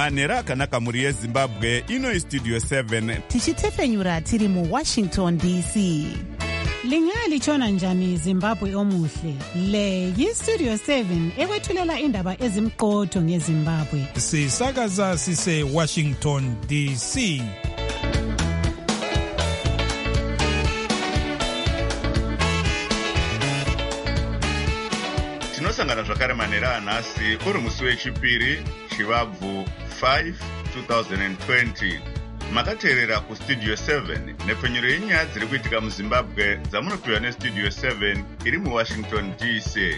manhero akanaka mhuri yezimbabwe. Ino istudio 7 tichitefenyura tiri muWashington DC. Lingalitshona njani Zimbabwe omuhle? Le yistudio 7 ekwethulela indaba ezimqotho ngeZimbabwe. Sisakaza sise Washington DC. tinosangana zvakare manhero anhasi uri musi wechipiri chivabvu 5 2020. makateerera kustudio 7 nepfenyuro yenyaya dziri kuitika muzimbabwe dzamunopiwa nestudio 7 iri muwashington DC.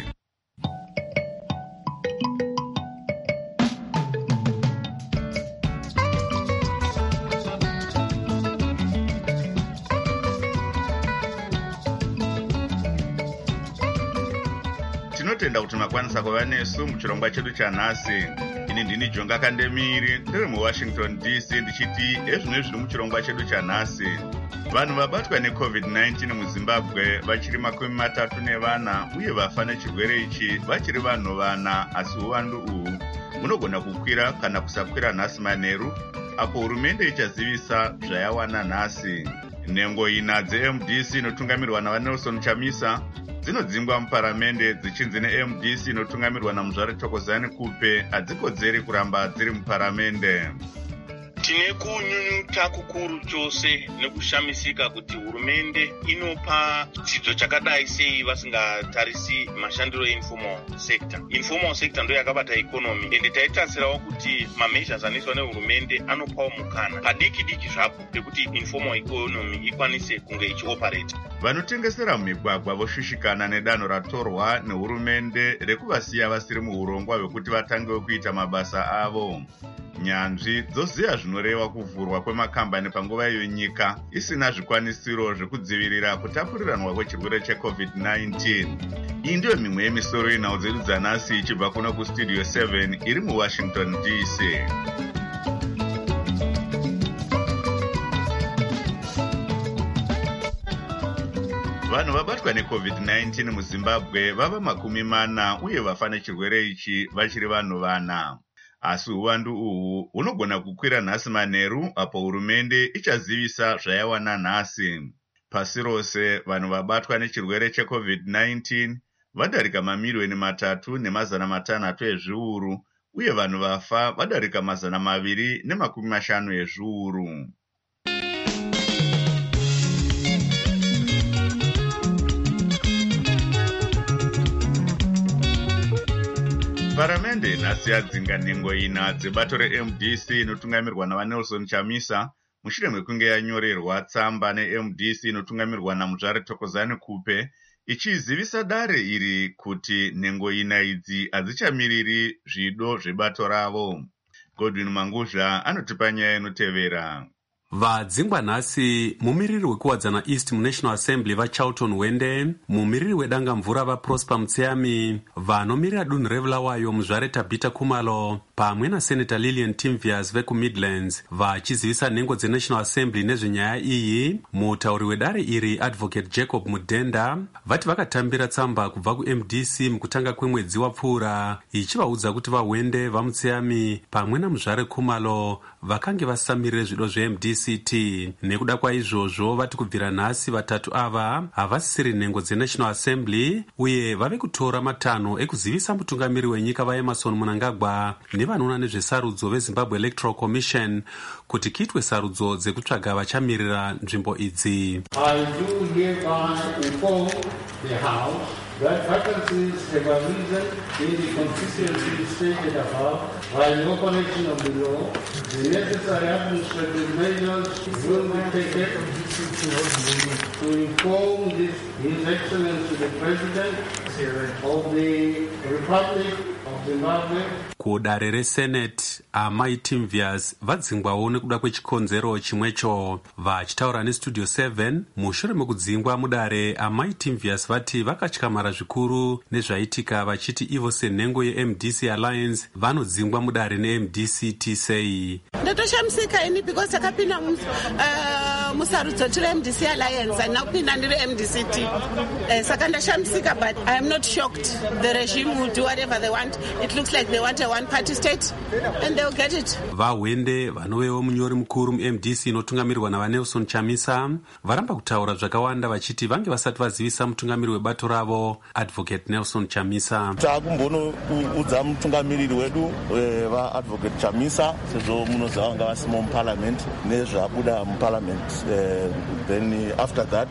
tinotenda kuti makwanisa kuva nesu muchirongwa chedu chanhasi. ini ndini Jonga Kandemiri ndiri muWashington DC ndichiti ezvino zviri muchirongwa chedu chanhasi. vanhu vabatwa neCovid-19 muZimbabwe vachiri 34 uye vafa nechirwere ichi vachiri vanhu 4, asi uwandu uhu hunogona kukwira kana kusakwira nhasi manheru apo hurumende ichazivisa zvayawana nhasi. nhengo ina dzeMDC inotungamirwa naVanelson Chamisa dzinodzingwa muparamende dzichinzi neMDC inotungamirwa naMuzvare Thokozani Kupe hadzikodzeri kuramba dziri muparamende. Tine kunyunyuta kukuru chose nekushamisika kuti hurumende inopa chidzidzo chakadai sei vasingatarisi mashandiro einformal sector. Informal sector ndo yakabata economy ende taitarisirawo kuti mameasures anoiswa nehurumende anopawo mukana padiki diki zvapo pekuti informal economy ikwanise kunge ichioperate. vanotengesera mumigwagwa voshushikana nedanho ratorwa nehurumende rekuvasiya vasiri muurongwa hwekuti vatangewo kuita mabasa avo. nyanzvi dzoziva zvinoreva kuvhurwa kwemakambani panguva iyo nyika isina zvikwanisiro zvekudzivirira kutapuriranwa kwechirwere cheCovid-19. iyi ndiyo mimwe yemisoro yenhau dzedu dzanhasi ichibva kuno kustudio 7 iri muWashington DC. vanhu vabatwa neCovid-19 muZimbabwe vava 40 uye vafa nechirwere ichi vachiri vanhu 4. asi uwandu uhu hunogona kukwira nhasi manheru apo hurumende ichazivisa zvayawana nhasi. pasi rose vanhu vabatwa nechirwere cheCovid-19 vadarika 3,500,000 ezviuru uye vanhu vafa vadarika 250 ezviuru. paramende nhasi yadzinga nhengo ina dzebato reMDC inotungamirwa naVanelson Chamisa mushure mekunge yanyorerwa tsamba neMDC inotungamirwa naMuzvare Thokozani Kupe ichizivisa dare iri kuti nhengo ina idzi hadzichamiriri zvido zvebato ravo. Godwin Manguzha anotipa nyaya inotevera. vadzingwa nhasi mumiriri wekuwadzana East muNational Assembly vaCharlton Wende, mumiriri wedanga mvura vaProsper Mutseyami, vanomirira dunhu reVulawayo Muzvare Tabita Kumalo pamwe naSenator Lillian Timvias vekuMidlands vachizivisa nhengo dzeNational Assembly nezvenyaya iyi. mutauri wedare iri Advocate Jacob Mudenda vati vakatambira tsamba kubva kuMDC mukutanga kwemwedzi wapfuura ichivaudza kuti vaWende vaMutseyami pamwe naMuzvare Kumalo vakange vasamirire zvido zveMDC. nekuda kwaizvozvo vati kubvira nhasi vatatu ava havasisiri nhengo dzeNational Assembly uye vave kutora matanho ekuzivisa mutungamiri wenyika vaEmerson Mnangagwa nevanoona nezvesarudzo veZimbabwe Electoral Commission kuti kuitwe sarudzo dzekutsvaga vachamirira nzvimbo idzi. That vacancies have arisen in the constituency stated above, while no connection of the law, the necessary administrative measures will be taken to inform His Excellency the President of the Republic of Zimbabwe. Kudare reSenate amai Timvias vadzingwawo nekuda kwechikonzero chimwecho. Vachitaura nestudio 7 mushure mekudzingwa mudare, amai Timvias vati vakatyamara zvikuru nezvaitika vachiti ivo senhengo yeMDC Alliance vanodzingwa mudare neMDC sei. Ndatoshamsika ini because takapinda musarudzo tiri MDC Alliance and nakupinda ndiri MDCT. Saka ndashamsika, but I am not shocked. The regime will do whatever they want. It looks like they want a one-party state and they they'll get it. vaHwende vanovewo munyori mukuru muMDC inotungamirirwa naVanelson Chamisa varamba kutaura zvakawanda vachiti vange vasati vazivisa mutungamiri webato ravo Advocate Nelson Chamisa. Takumbonoudza mutungamiriri wedu vaAdvocate Chamisa sezvo munoziva vanga vasimo muparliament nezvabuda muparliament, then after that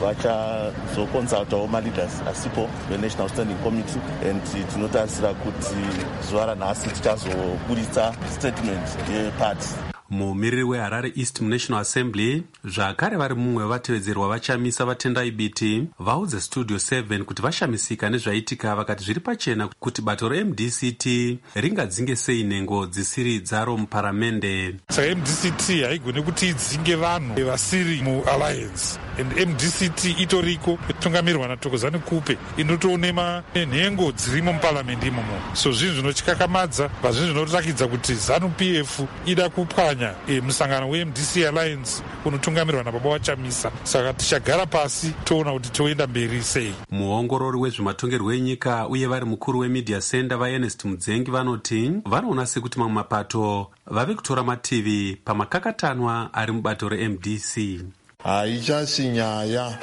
vachazoconsultawo maleaders asipo veNational Standing Committee, and tinotarisira kuti zuva ranhasi tichazoburitsa statement yeparty. Mumiriri weHarare East muNational Assembly zvakare vari mumwe wevatevedzerwa vaChamisa vatendai biti vaudze Studio 7 kuti vashamisika nezvaitika, vakati zviri pachena kuti bato reMDCT ringadzinge sei nhengo dzisiri dzaro muparamende. Saka MDCT haigone kuti idzinge vanhu vasiri mualliance, and MDCT itoriko itungamirwa naThokozani Kupe inotoonema nhengo dzirimo muparamende imomo. So zvinhu zvinochikakamadza vazvinhu zvinoratidza kuti ZANU-PF ida kupwanya musangano weMDC Alliance unotungamirwa nababa vaChamisa. Saka tichagara pasi toona kuti toenda mberi sei. Muongorori wezvematongerwo enyika uye vari mukuru weMedia Center vaErnest Mudzengi vanoti vanoona sekuti mamwe mapato vave kutora mativi pamakakatanwa ari mubato reMDC. Haichasi nyaya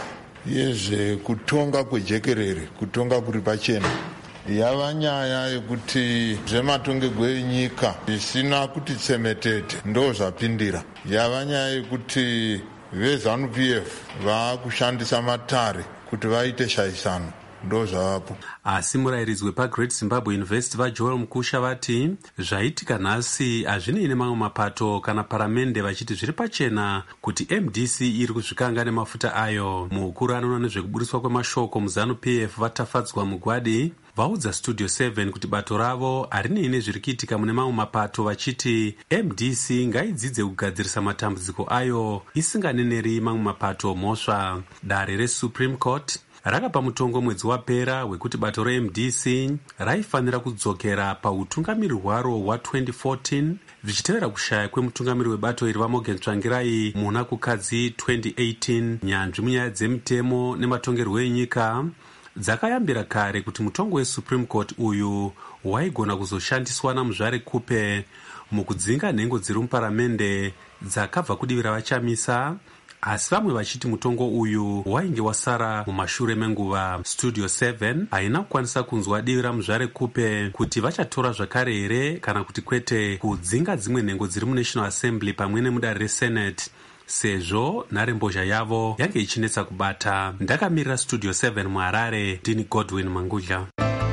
yezvekutonga kwejekerere, kutonga kuri pachena. Yava nyaya yekuti zvematongerwo enyika zvisina kuti tsemetete ndo zvapindira. Yava nyaya yekuti veZANU-PF vakushandisa matare kuti vaite shaisano ndo zvavapo. Asi murayiridzi wepaGreat Zimbabwe University vaJoel Mukusha vati zvaitika nhasi hazvinei nemamwe mapato kana paramende, vachiti zviri pachena kuti MDC iri kuzvikanga nemafuta ayo. Mukuru anoona nezvekuburiswa kwemashoko muZANU-PF vaTafadzwa Mugwadi vaudza Studio 7 kuti bato ravo harinei nezviri kuitika mune mamwe mapato, vachiti MDC ngaidzidze kugadzirisa matambudziko ayo isinganeneri mamwe mapato mhosva. Dare reSupreme Court rakapa mutongo mwedzi wapera wekuti bato reMDC raifanira kudzokera pautungamiri hwaro hwa2014 zvichitevera kushaya kwemutungamiri webato iri vaMorgan Tsvangirai muna kukadzi 2018. Nyanzvi munyaya dzemitemo nematongerwo enyika dzakayambira kare kuti mutongo weSupreme Court uyu waigona kuzoshandiswa naMuzvare Kupe mukudzinga nhengo dziri muparamende dzakabva kudivira vaChamisa, asi vamwe vachiti mutongo uyu wainge wasara mumashure menguva. Studio 7 haina kukwanisa kunzwa divi raMuzvare Kupe kuti vachatora zvakare here kana kuti kwete kudzinga dzimwe nhengo dziri muNational Assembly pamwe nemudare reSenate, sezvo nharembozha yavo yange ichinetsa kubata. Ndakamirira Studio 7 muHarare, ndini Godwin Mangudla.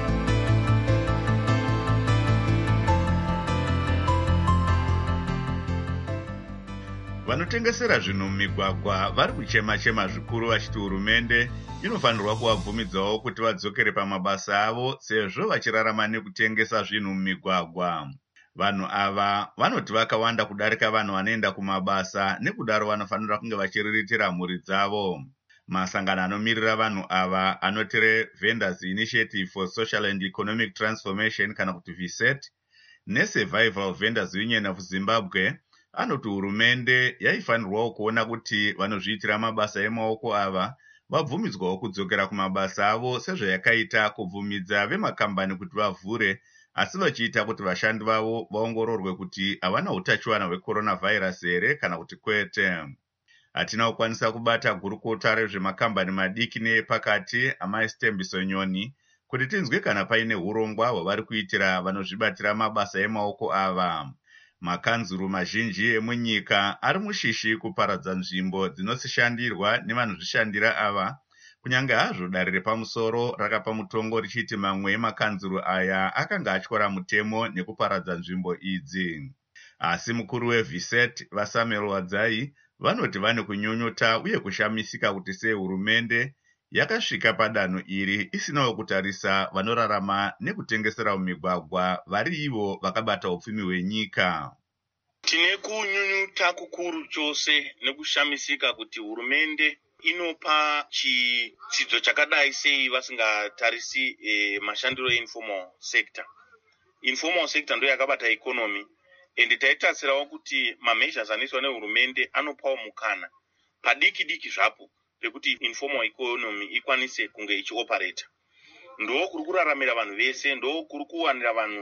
Vanotengesera zvinhu mumigwagwa vari kuchema-chema zvikuru vachiti hurumende inofanirwa kuvabvumidzawo kuti vadzokere pamabasa avo sezvo vachirarama nekutengesa zvinhu mumigwagwa. Vanhu ava vanoti vakawanda kudarika vanhu vanoenda kumabasa, nekudaro vanofanira kunge vachiriritira mhuri dzavo. Masangano anomirira vanhu ava anoti Vendors Initiative for Social and Economic Transformation kana kuti VSET neSurvival Vendors Union of Zimbabwe anoti hurumende yaifanirwawo kuona kuti vanozviitira mabasa emaoko ava vabvumidzwawo kudzokera kumabasa avo sezvayakaita kubvumidza vemakambani kuti vavhure, asi vachiita kuti vashandi vavo vaongororwe kuti havana utachiwana hwecoronavirus here kana kuti kwete. Hatina kukwanisa kubata gurukota rezvemakambani madiki neepakati amaStembiso Nyoni kuti tinzwe kana paine urongwa hwavari kuitira vanozvibatira mabasa emaoko ava. Makanzuru mazhinji emunyika ari mushishi kuparadza nzvimbo dzinosishandirwa nevanozvishandira ava, kunyange hazvo dare repamusoro rakapa mutongo richiti mamwe emakanzuru aya akanga atyora mutemo nekuparadza nzvimbo idzi. Asi mukuru weVSET vaSamuel Wadzai vanoti vane kunyonyota uye kushamisika kuti sei hurumende yakasvika padanho iri isinawo kutarisa vanorarama nekutengesera mumigwagwa vari ivo vakabata upfumi hwenyika. Tine kunyunyuta kukuru chose nekushamisika kuti hurumende inopa chidzidzo chakadai sei vasingatarisi mashandiro einformal sector. Informal sector ndo yakabata economy, and taitarisirawo kuti mameasures anoiswa nehurumende anopawo mukana padiki diki zvapo pekuti informal economy ikwanise kunge ichioperate. Ndo kuri kuraramira vanhu vese, ndo kuri kuwanira vanhu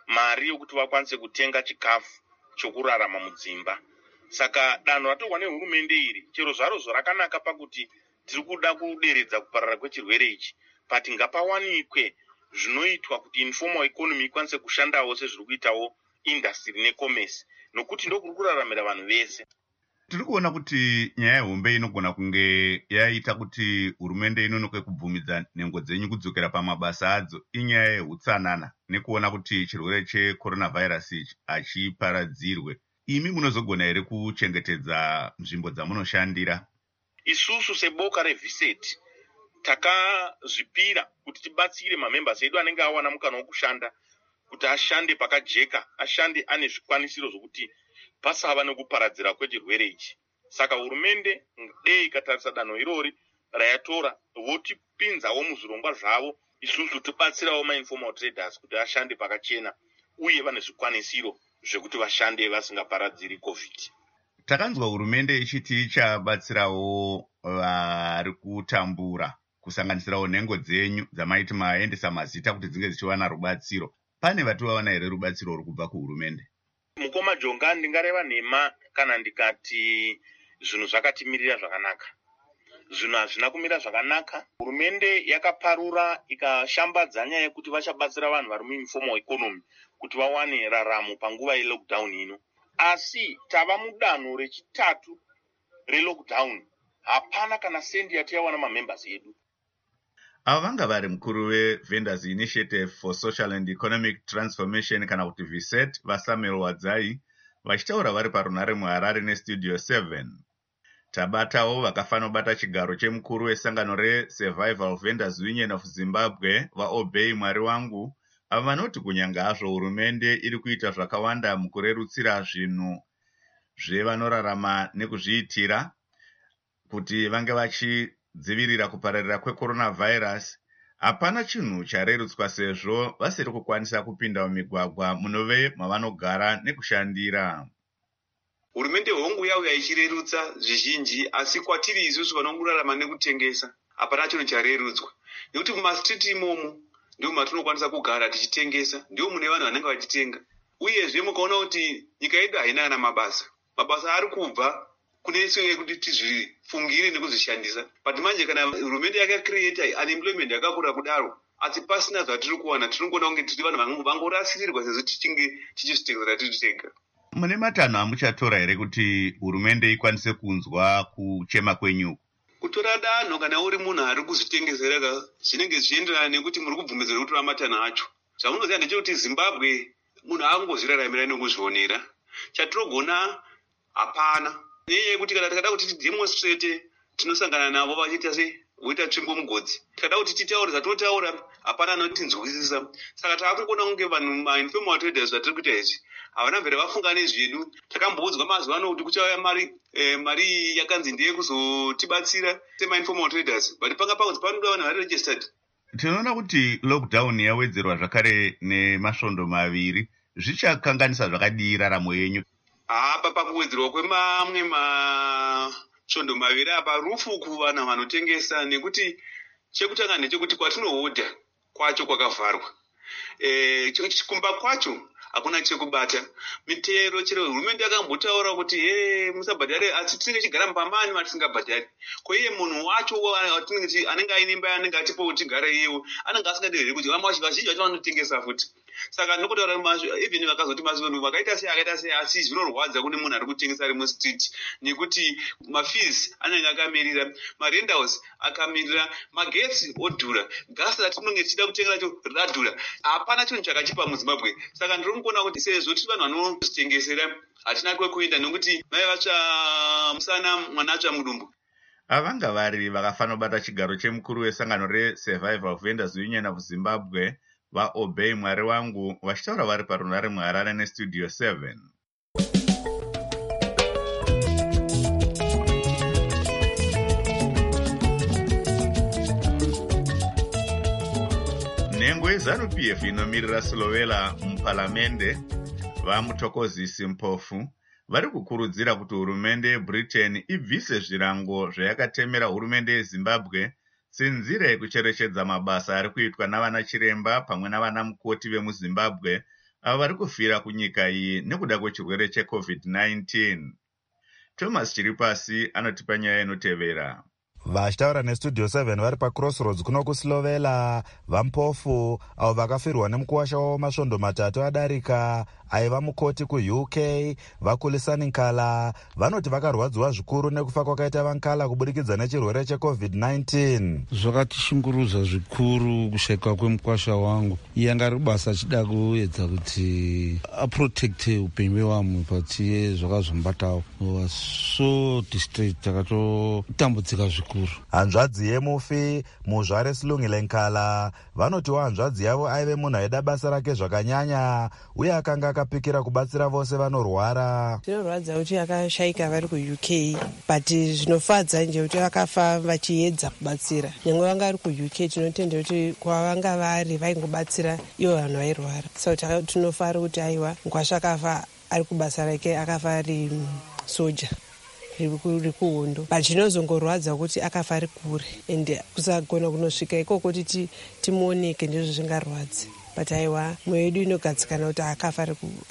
mari yokuti vakwanise kutenga chikafu chokurarama mudzimba. Saka danho ratorwa nehurumende iri chero zvarozvo rakanaka pakuti tiri kuda kuderedza kuparara kwechirwere ichi, pati ngapawanikwe zvinoitwa kuti informal economy ikwanise kushandawo sezviri kuitawo industry necommerce, nokuti ndokuri kuraramira vanhu vese. Tiri kuona kuti nyaya yehombe inogona kunge yaita kuti hurumende inonoke kubvumidza nhengo dzenyu kudzokera pamabasa adzo inyaya yeutsanana nekuona kuti chirwere checoronavirus ichi hachiparadzirwe. Imi munozogona here kuchengetedza nzvimbo dzamunoshandira? Isusu seboka reViseti takazvipira kuti tibatsire mamembers edu anenge awana mukana wokushanda kuti ashande pakajeka, ashande ane zvikwanisiro zvokuti pasava nekuparadzira kwechirwere ichi. Saka hurumende dei ikatarisa danho irori rayatora votipinzawo muzvirongwa zvavo, isusu tibatsirawo mainformal traders kuti ashande pakachena uye vane zvikwanisiro zvekuti vashande vasingaparadziri COVID. Takanzwa hurumende ichiti ichabatsirawo vari kutambura kusanganisirawo nhengo dzenyu dzamaiti maendesa mazita kuti dzinge dzichiwana rubatsiro. Pane vativawana here rubatsiro ruri kubva kuhurumende? Mukoma Jonga, ndingareva nhema kana ndikati zvinhu zvakatimirira zvakanaka. Zvinhu hazvina kumira zvakanaka. Hurumende yakaparura ikashambadza nyaya yekuti vachabatsira vanhu vari muinformal economy kuti vawane raramo panguva yelockdown ino. Asi tava mudanho rechitatu relockdown, hapana kana sendi yatiyawana mamembers edu. Ava vanga vari mukuru weVendors Initiative for Social and Economic Transformation kana kuti VSET vaSamuel Wadzai vachitaura vari parunare muHarare neStudio 7. Tabatawo vakafanobata chigaro chemukuru wesangano reSurvival Vendors Union of Zimbabwe vaObey Mwari Wangu, ava vanoti kunyanga hazvo hurumende iri kuita zvakawanda mukurerutsira zvinhu zvevanorarama nekuzviitira kuti vange vachidzivirira kupararira kwecoronavirus, hapana chinhu charerutswa sezvo vasiri kukwanisa kupinda mumigwagwa munove mavanogara nekushandira. Hurumende hongu yauya ichirerutsa zvizhinji, asi kwatiri isusu vanongorarama nekutengesa hapana chinhu charerutswa, nekuti mumastriti imomo ndio matinokwanisa kugara tichitengesa, ndio mune vanhu vanenge vachitenga. Uyezve mukaona kuti nyika yedu haina na mabasa ari kubva kune isusu kuti tizvifungire nekuzvishandisa. But manje kana hurumende yakacreate unemployment yakakura kudaro, asi pasina zvatiri kuwana, tinongona kunge tiri vanhu vangorasirirwa sezvo tichinge tichizvitengera tichitenga. Mune matanho amuchatora here kuti hurumende ikwanise kunzwa kuchema kwenyu? Kutora danho kana uri munhu ari kuzvitengesereka zvinenge zvichienderana nekuti muri kubvumidzirwa kutora matanho acho. Zvamunoziva ndechekuti Zimbabwe munhu angozviraramira nekuzvionera. Chatirogona hapana. Nenyaya yekuti kana tikada kuti tidemonstrate tinosangana navo vachiita voita tsvimbo mugodzi. Tikada kuti titaure zvatinotaura hapana anotinzwisisa. Saka taakungona kunge vanhu mainformal traders vatiri kuita izvi havana mvere vafunga nezvedu. Takamboudzwa mazuva ano kuti kuchauya mari yakanzi ndeye kuzotibatsira semainformal traders, but panga pakuti panoda vanhu vari registered. Tinoona kuti lockdown yawedzerwa zvakare nemasvondo maviri. Zvichakanganisa zvakadii raramo yenyu? Apa pakuwedzerwa kwemamwe masvondo maviri apa rufu kuvanhu vanotengesa, nekuti chekutanga ndechekuti kwatinohodha kwacho kwakavharwa. Chikumba kwacho hakuna chekubata. Mitero chero hurumende yakambotaura kuti musabhadhare, asi tinenge chigara mupambani matisingabhadhari. Koiye munhu wacho anenge aine imba anenge atipo kuti tigare iyewo anenge asingadiri kuti vazhinji vacho vanotengesa futi. Saka ndinotaura even vakazoti mazvinhu vakaita sei asi zvinorwadza kune munhu ari kutengesa ari mustreet, nekuti mafees anenge akamirira, marentals akamirira, magetsi odhura, gasi ratinenge tichida kutenga racho radhura. Hapana chinhu chakachipa muZimbabwe. Saka ndinokuona kuti sezvo tiri vanhu vanozvitengesera hatina kwekuenda, nekuti mai vatsva musana mwana atsva mudumbu. Avanga vari vakafanobata chigaro chemukuru wesangano reSurvival Vendors Union of Zimbabwe vaObey Mwari Wangu vachitaura vari parunare muHarare neStudio 7. Nhengo yeZANU-PF inomirira Slovela mupalamende vaMuthokozisi Mpofu vari kukurudzira kuti hurumende yeBritain ibvise zvirango zvayakatemera hurumende yeZimbabwe senzira yekucherechedza mabasa ari kuitwa navana chiremba pamwe navana mukoti vemuZimbabwe avo vari kufira kunyika iyi nekuda kwechirwere cheCovid-19. Thomas Chiripasi anotipa nyaya inotevera. Vachitaura nestudio 7 vari paCrossroads kuno kuSlovela, vampofu avo vakafirwa nemukuwasha wavo masvondo 3 adarika aiva mukoti kuUK vakulisani Nkala vanoti vakarwadziwa zvikuru nekufa kwakaita vankala kuburikidza nechirwere cheCovid-19. Zvakatishunguruza zvikuru kushaikwa kwemukwasha wangu. Yanga ari basa achida kuedza kuti aprotekte upenyu hwevamwe pati zvakazombatawo. So district takatotambudzika zvikuru. Hanzvadzi yemufi muzvare Silungile Nkala vanotiwo hanzvadzi yavo aive munhu aida basa rake zvakanyanya uye akanga akapikira kubatsira vose vanorwara. Zvinorwadza kuti akashaika vari kuUK, but zvinofadza nje kuti vakafa vachiedza kubatsira. Nyangwe vanga vari kuUK tinotenda kuti kwavanga vari vaingobatsira ivo vanhu vairwara. So tinofara kuti aiwa Nkwasha akafa ari kubasa rake, akafa ari soja riri kuhondo, but chinozongorwadza kuti akafa ari kure ende kusagona kunosvika ikoko kuti timuoneke ndizvo zvingarwadzi. But aiwa mweya yedu inogadzikana kuti akafa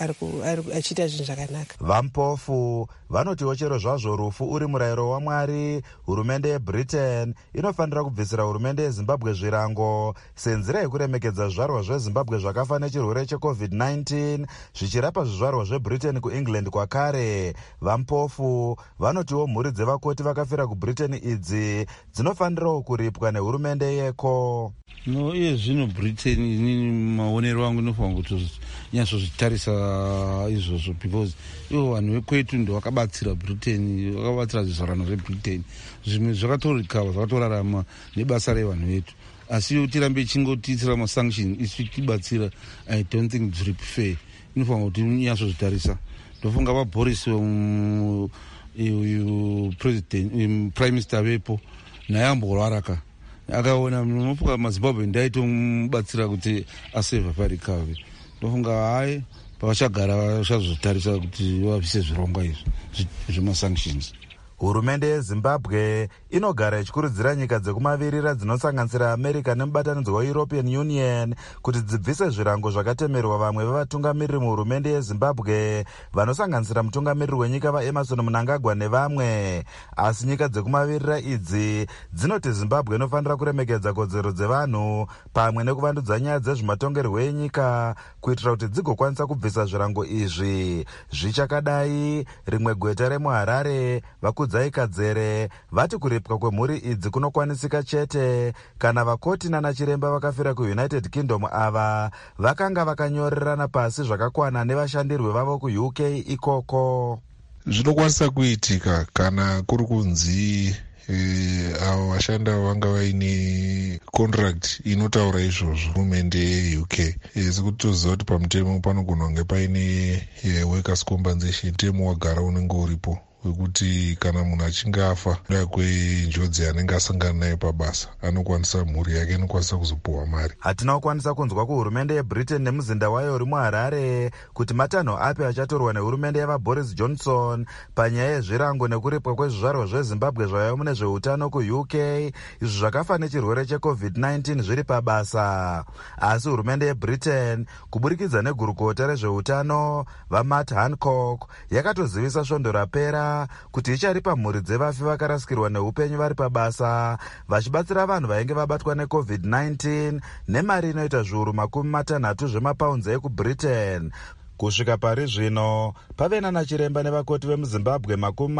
achiita zvinhu zvakanaka. Vampofu vanotiwo chero zvazvo rufu uri murayiro waMwari, hurumende yeBritain inofanira kubvisira hurumende yeZimbabwe zvirango senzira yekuremekedza zvizvarwa zveZimbabwe zvakafa nechirwere cheCovid-19 zvichirapa zvizvarwa zveBritain kuEngland kwakare. Vampofu vanotiwo mhuri dzevakoti vakafira kuBritain idzi dzinofanirawo kuripwa nehurumende yeko. No, iye zvino Britain inini maonero angu inofanira kuti nyatsozvitarisa izvozvo, because ivo vanhu vekwetu ndo vakabatsira Britain, vakabatsira zvizvarano zveBritain. Zvimwe zvakatorikava, zvakatorarama nebasa revanhu vetu. Asi tirambe chingotiitsira masanction isu tibatsira, I don't think zviri fair. Inofanira kuti nyatsozvitarisa. Ndofunga vaBoris president prime minister vepo naye amborwaraka akaona munopuka maZimbabwe ndaitomubatsira kuti aseva parikave. Ndofunga hai pavachagara vachazotarisa kuti vabvise zvirongwa izvi zvemasanctions. Hurumende yeZimbabwe inogara ichikurudzira nyika dzekumavirira dzinosanganisira America nemubatanidzwa weEuropean Union kuti dzibvise zvirango zvakatemerwa vamwe vevatungamiriri muhurumende yeZimbabwe vanosanganisira mutungamiriri wenyika vaEmerson Mnangagwa nevamwe. Asi nyika dzekumavirira idzi dzinoti Zimbabwe inofanira kuremekedza kodzero dzevanhu pamwe nekuvandudza nyaya dzezvematongerwo enyika kuitira kuti dzigokwanisa kubvisa zvirango izvi. Zvichakadai, rimwe gweta remuHarare Kudzai Kadzere vati kuripwa kwemhuri idzi kunokwanisika chete kana vakoti nanachiremba vakafira kuUnited Kingdom ava vakanga vakanyorerana pasi zvakakwana nevashandirwe vavo kuUK ikoko. Zvinokwanisa kuitika kana kuri kunzi avo vashanda vanga vaine contract inotaura izvozvo hurumende yeUK. Sekuti toziva kuti pamutemo panogona kunge paine workers compensation, mutemo wagara unenge uripo wekuti kana munhu achinge afa nekuda kwenjodzi yanenge asangana nayo pabasa anokwanisa, mhuri yake inokwanisa kuzopuwa mari. Hatina kukwanisa kunzwa kuhurumende yeBritain nemuzinda wayo uri muHarare kuti matanho api achatorwa nehurumende yavaBoris Johnson panyaya yezvirango nekuripwa kwezvizvarwa zveZimbabwe zvaiva mune zveutano kuUK izvo zvakafa nechirwere cheCovid-19 zviri pabasa. Asi hurumende yeBritain kuburikidza negurukota rezveutano vaMatt Hancock yakatozivisa svondo rapera kuti icharipa mhuri dzevafi vakarasikirwa neupenyu vari pabasa vachibatsira vanhu vainge vabatwa neCovid-19 nemari inoita zviuru 60 zvemapaunzi ekuBritain. Kusvika pari zvino pave nanachiremba nevakoti vemuZimbabwe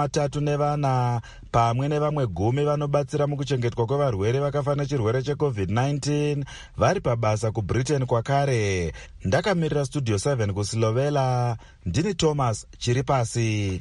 34 pamwe nevamwe 10 vanobatsira mukuchengetwa kwevarwere vakafa nechirwere cheCovid-19 vari pabasa kuBritain kwakare. Ndakamirira Studio 7 kuSlovela, ndini Thomas Chiripasi.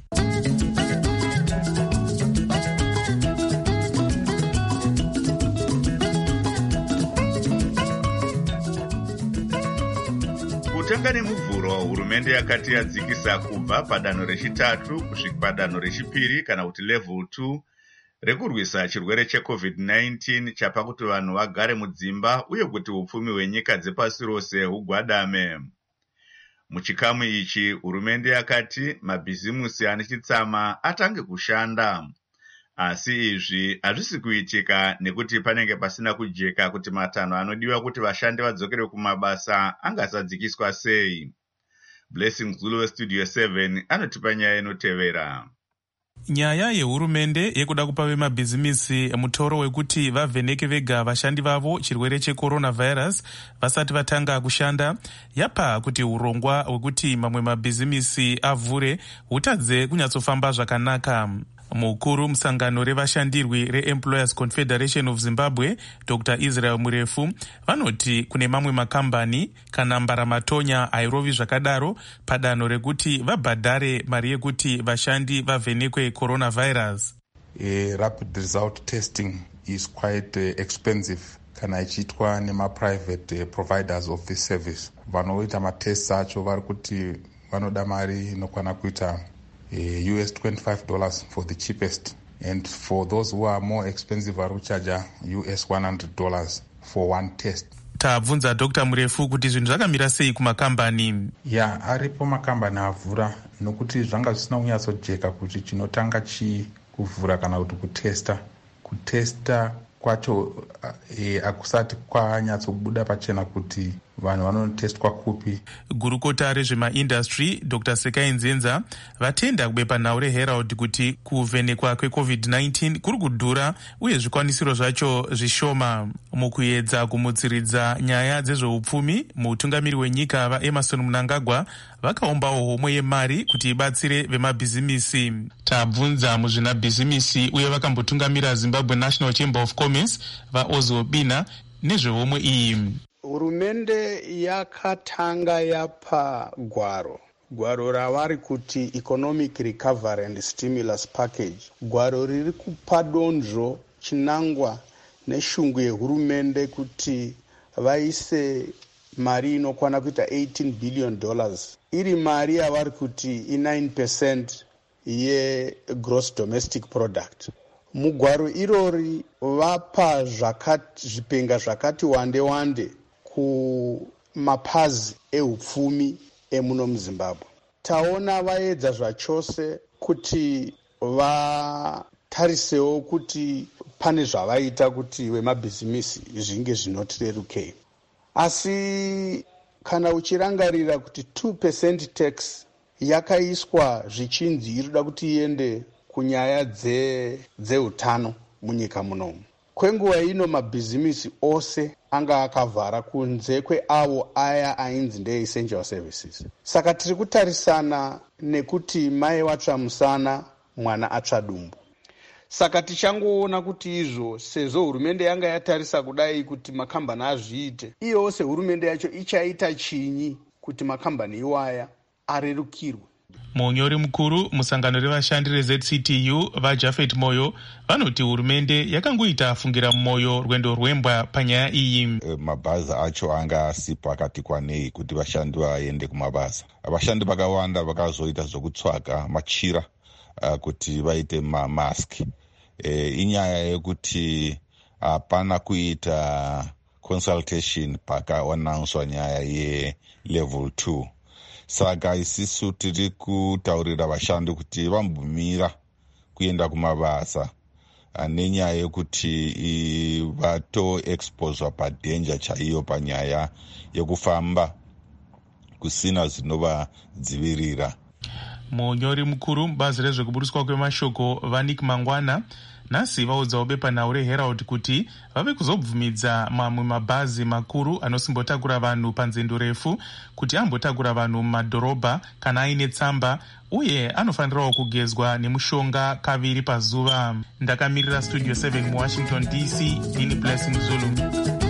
Kutanga nemuvhuro, hurumende yakati yadzikisa kubva padanho rechitatu kusvika padanho rechipiri kana kuti level 2 rekurwisa chirwere cheCovid-19 chapa kuti vanhu vagare mudzimba uye kuti upfumi hwenyika dzepasi rose hugwadame. Muchikamu ichi, hurumende yakati mabhizimusi ane chitsama atange kushanda. Asi izvi hazvisi kuitika nekuti panenge pasina kujeka kuti matanho anodiwa kuti vashandi vadzokere kumabasa angasadzikiswa sei. Blessing Zulu westudio 7 anotipa nyaya inotevera. Nyaya yehurumende yekuda kupa vemabhizimisi mutoro wekuti vavheneke vega vashandi vavo chirwere checoronavirus vasati vatanga kushanda yapa kuti urongwa hwekuti mamwe mabhizimisi avhure hutadze kunyatsofamba zvakanaka. Mukuru musangano revashandirwi reEmployers Confederation of Zimbabwe, Dr. Israel Murefu, vanoti kune mamwe makambani kana mbaramatonya airovi zvakadaro padanho rekuti vabhadhare mari yekuti vashandi vavhenekwe coronavirus. Rapid result testing is quite expensive kana ichiitwa nema-private providers of this service. Vanoita matests acho vari kuti vanoda mari inokwana kuita US $25 for the cheapest, and for those who are more expensive vari kuchaja US $100 for one test. Tabvunza Dr. Murefu kuti zvinhu zvakamira sei kumakambani. Aripo makambani avhura nokuti zvanga zvisina kunyatsojeka kuti chinotanga kuvhura kana kuti kutesta kwacho akusati kwanyatsobuda pachena kuti vanhu vanotestwa kupi. Gurukota rezvemaindastry Dr. Sekai Nzenza vatenda kubepa nhau reHerald kuti kuvhenekwa kweCovid-19 kuri kudhura uye zvikwanisiro zvacho zvishoma. Mukuedza kumutsiridza nyaya dzezveupfumi, mutungamiri wenyika vaEmerson Mnangagwa vakaumbawo homwe yemari kuti ibatsire vemabhizimisi. Tabvunza muzvinabhizimisi uye vakambotungamira Zimbabwe National Chamber of Commerce vaOzio Bina nezvehomwe iyi. Hurumende yakatanga yapa gwaro ravari kuti Economic Recovery and Stimulus Package. Gwaro riri kupa donzvo chinangwa neshungu yehurumende kuti vaise mari inokwana kuita $18 billion. Iri mari yavari kuti 9% ye-gross domestic product. Mugwaro irori vapa zvipenga zvakati wande kumapazi ehupfumi emuno muZimbabwe. Taona vaedza zvachose kuti vatarisewo kuti pane zvavaita kuti vemabhizimisi zvinge zvinotirerukei. Asi kana uchirangarira kuti 2% tax yakaiswa zvichinzi irida kuti iende kunyaya dzeutano munyika munomu. Kwenguva ino mabhizimisi ose anga akavhara kunze kweavo aya ainzi ndeessential services. Saka tiri kutarisana nekuti mai vatsva musana mwana atsva dumbu. Saka tichangoona kuti izvo sezvo hurumende yanga yatarisa kudai kuti makambani azviite, iyo sehurumende yacho ichaita chinyi kuti makambani iwaya arerukirwe. Munyori mukuru musangano revashandi reZCTU vaJafet Moyo vanoti hurumende yakangoita fungira mumwoyo rwendo rwembwa panyaya iyi. Mabhazi acho anga asipo akati kwanei kuti vashandi vaende kumabasa. Vashandi vakawanda vakazoita zvokutsvaga machira kuti vaite mamask. Inyaya yekuti hapana kuita consultation pakaonanswa nyaya ye-level 2. Saka isisu tiri kutaurira vashandi kuti vambumira kuenda kumabasa nenyaya yekuti vato-exposwa padenja chaiyo panyaya yekufamba kusina zvinovadzivirira. Munyori mukuru mubazi rezvekuburitswa kwemashoko vaNick Mangwana nhasi vaudzawo bepa nhau reHerald kuti vave kuzobvumidza mamwe mabhazi makuru anosimbotakura vanhu panzendo refu kuti ambotakura vanhu mumadhorobha kana aine tsamba uye anofanirawo kugezwa nemushonga kaviri pazuva. Ndakamirira studio 7 muWashington DC, ndini Blessing Zulu.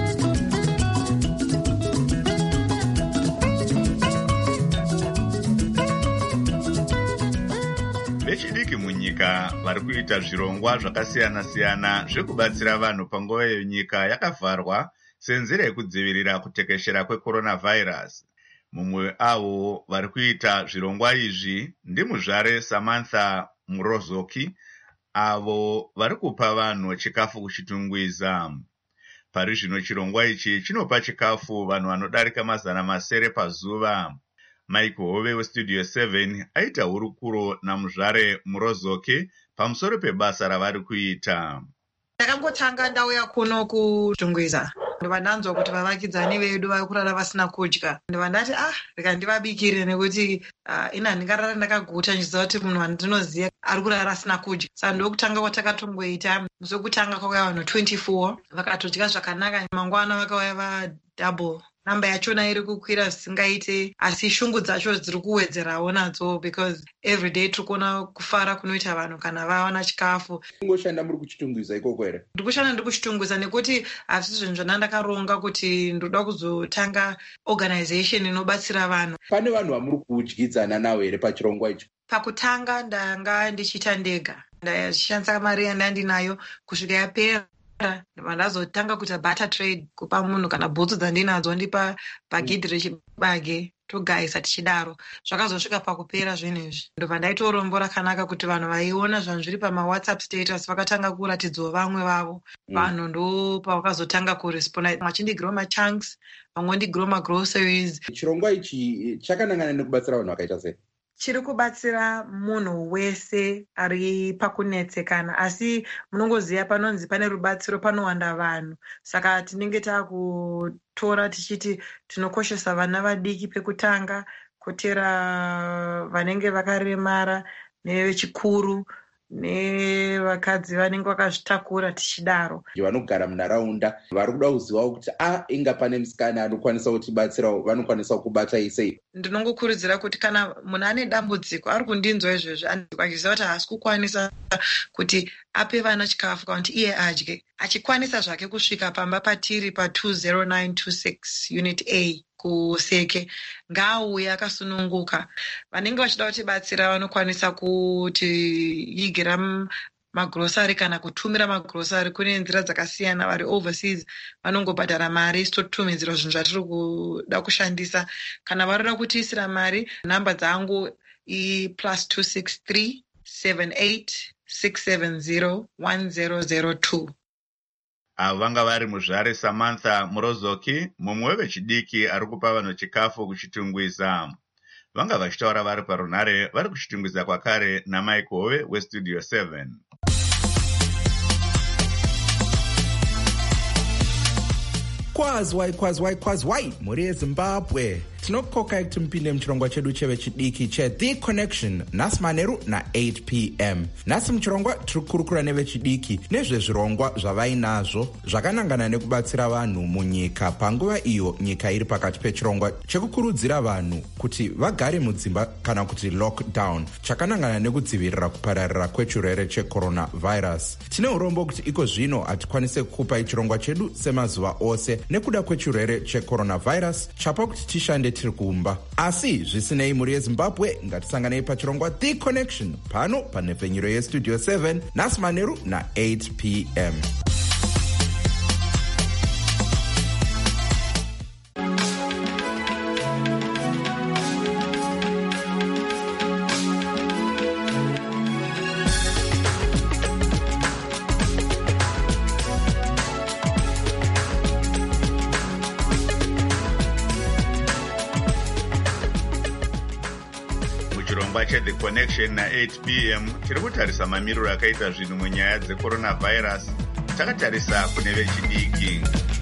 Vechidiki munyika vari kuita zvirongwa zvakasiyana-siyana zvekubatsira vanhu panguva yenyika yakavharwa senzira yekudzivirira kutekeshera kwecoronavirus. Mumwe weavo vari kuita zvirongwa izvi ndimuzvare Samantha Murozoki, avo vari kupa vanhu chikafu kuchitungwiza. Pari zvino chirongwa ichi chinopa chikafu vanhu vanodarika 700 pazuva. Mike Hove westudio 7 aita hurukuro namuzvare Murozoki pamusoro pebasa ravari kuita. Ndakangotanga ndauya kuno kutungwiza ndova ndanzwa kuti vavakidzani vedu vari kurara vasina kudya, ndova ndati reka ndivabikire nekuti ina ndingarara ndakaguta nchiziva kuti munhu wandinoziva ari kurara asina kudya. Saka ndokutanga kwatakatongoita musi wekutanga kwakauya vanhu 24 vakatodya zvakanaka. Mangwana vakauya vadouble, namba yachona iri kukwira zvisingaite, asi shungu dzacho dziri kuwedzerawo nadzo because every day tiri kuona kufara kunoita vanhu kana vawana chikafu. Kungoshanda muri kuchitungwiza ikoko here? Ndikushanda ndiri kuchitungwiza nekuti hazvisi zvinhu zvandandakaronga kuti ndoda kuzotanga organization inobatsira vanhu. Pane vanhu vamuri kudyidzana navo here pachirongwa icho? Pakutanga ndanga ndichiita ndega, ndachishandisa mari yandandinayo kusvika yapera. Ndazotanga kuita barter trade, kupa munhu kana bhutsu dzandinadzo ndipa bhagidhi rechibage togaisa tichidaro. Zvakazosvika pakupera zvinhu izvi ndobva ndaita urombo rakanaka kuti vanhu vaiona zvanhu zviri pamawhatsapp status vakatanga kuratidzwa vamwe vavo. Vanhu ndo pavakazotanga kuresponda, machindigirawo machunks, vamwe ndigirawo magroceries. Chirongwa ichi chakanangana nekubatsira vanhu vakaita sei? Chiri kubatsira munhu wese ari pakunetsekana, asi munongoziva panonzi pane rubatsiro panowanda vanhu. Saka tinenge takutora tichiti tinokoshesa vana vadiki pekutanga, kotera vanenge vakaremara nevechikuru nevakadzi vanenge vakazvitakura tichidaro. Vanogara munharaunda vari kuda kuzivawo kuti inga pane musikana anokwanisa kutibatsirawo, vanokwanisa kubata isei. Ndinongokurudzira kuti kana munhu ane dambudziko ari kundinzwa izvezvi achiziva kuti haasi kukwanisa kuti ape vana chikafu kana kuti iye adye, achikwanisa zvake kusvika pamba patiri pa20926 unit A kuseke, ngaauye akasununguka. Vanenge vachida kutibatsira vanokwanisa kutiigira magrosari kana kutumira magrosari. Kune nzira dzakasiyana. Vari overseas vanongobhadhara mari totumidzira zvinhu zvatiri kuda kushandisa. Kana varida kutiisira mari, nhamba dzangu +263 78 670 1002. Avo vanga vari muzvare Samantha Murozoki, mumwe wevechidiki ari kupa vanhu chikafu kuchitungwiza. Vanga vachitaura vari parunhare vari kuchitungwiza kwakare naMike Hove weStudio 7. Kwazwai mhuri yeZimbabwe, tinokokai kuti mupinde muchirongwa chedu chevechidiki cheThe Connection nhasi manheru na8 p.m. Nhasi muchirongwa tiri kukurukura nevechidiki nezvezvirongwa zvavainazvo zvakanangana nekubatsira vanhu munyika panguva iyo nyika iri pakati pechirongwa chekukurudzira vanhu kuti vagare mudzimba kana kuti lockdown, chakanangana nekudzivirira kupararira kwechirwere checoronavirus. Tine urombo kuti iko zvino hatikwanise kukupai chirongwa chedu semazuva ose nekuda kwechirwere checoronavirus chapa kuti tishande tiri kumba. Asi zvisinei, mhuri yeZimbabwe, ngatisanganei pachirongwa The Connection pano panhepfenyuro yeStudio 7 nhasi manheru na8 p.m. The Connection na8 p.m. tiri kutarisa mamiriro akaita zvinhu munyaya dzecoronavirus. Takatarisa kune vechidiki.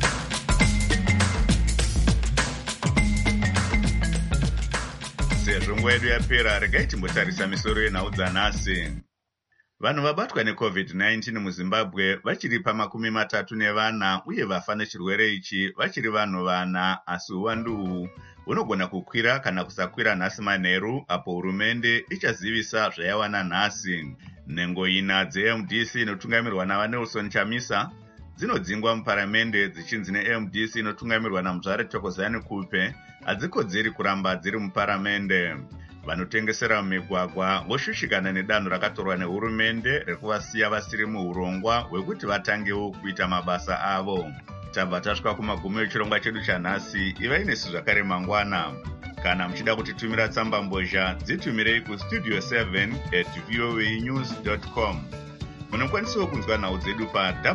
Sezvo nguva yedu yapera, regai timbotarisa misoro yenhau dzanhasi. Vanhu vabatwa neCovid-19 muZimbabwe vachiri pa34 uye vafa nechirwere ichi vachiri vanhu 4, asi uwandu uhu hunogona kukwira kana kusakwira nhasi manheru apo hurumende ichazivisa zvayawana nhasi. Nhengo ina dzeMDC inotungamirwa naVanelson Chamisa dzinodzingwa muparamende dzichinzi neMDC inotungamirwa naMuzvare Thokozani Kupe hadzikodzeri kuramba dziri muparamende. Vanotengesera mumigwagwa voshushikana nedanho rakatorwa nehurumende rekuvasiya vasiri muurongwa hwekuti vatangewo kuita mabasa avo. Tabva tasvika kumagumo echirongwa chedu chanhasi. Ivai nesu zvakare mangwana. Kana muchida kutitumira tsamba mbozha, dzitumirei kustudio 7@voanews.com. Munokwanisawo kunzwa nhau dzedu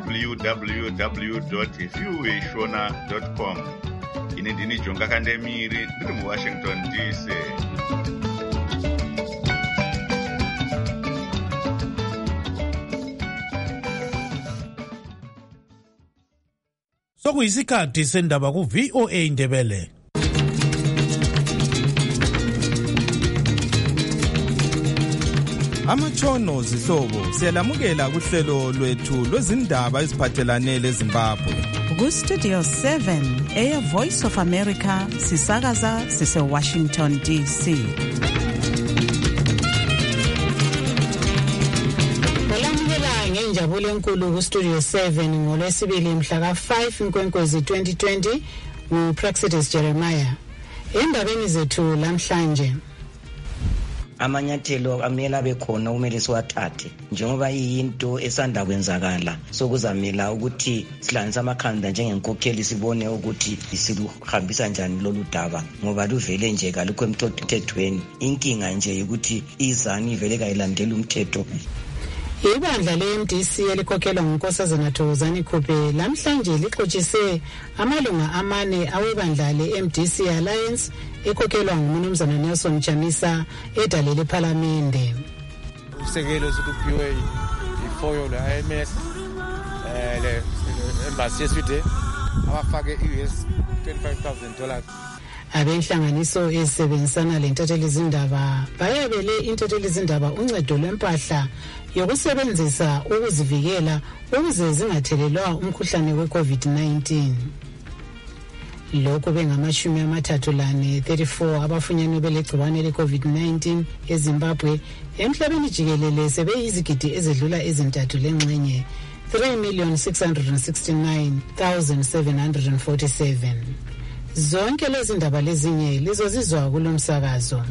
pa www.voashona.com. Ini ndini Jonga Kandemiri, ndiri muWashington DC. Sokuyisikhathi sendaba ku VOA Ndebele. Amatshono zihlobo siyalamukela kuhlelo lwethu lwezindaba eziphathelane leZimbabwe. Ku Studio 7 Air Voice of America sisakaza sise Washington DC. Ngenjabulo enkulu ku Studio 7 ngolwesibili mhla ka5 Nkwenkwezi 2020 uPraxidus Jeremiah. Endabeni zethu lamhlanje amanyathelo amela bekhona kumele siwathathe njengoba iyinto esanda kwenzakala sokuzamela ukuthi silanisa amakhanda njengenkokheli sibone ukuthi siluhambisa njani lolu daba ngoba luvele nje kalukho emthethweni. Inkinga nje ukuthi izani ivele kayilandela umthetho. Ibandla le-MDC elikhokhelwa nguNkosazana Thokozani Khuphe lamhlanje lixoxise amalunga amane awebandla le-MDC Alliance ekhokhelwa nguMnumzana Nelson Chamisa edale lePhalamende. Usekelo sokuphiwe ifoyo le-IMS le-embassy yeSweden abafake i-US $25,000. Abenhlanganiso ezisebenzisana lentathelizindaba bayabele intathelizindaba uncedo lwempahla yokusebenzisa ukuzivikela ukuze zingathelelwa umkhuhlane we-COVID-19. Lokho bengama34 abafunyanwe belegciwane le-COVID-19 eZimbabwe emhlabeni jikelele sebeyizigidi ezedlula ezintathu lengxenye 3,669,747. Zonke lezi ndaba lezinye lizozizwa kulomsakazo.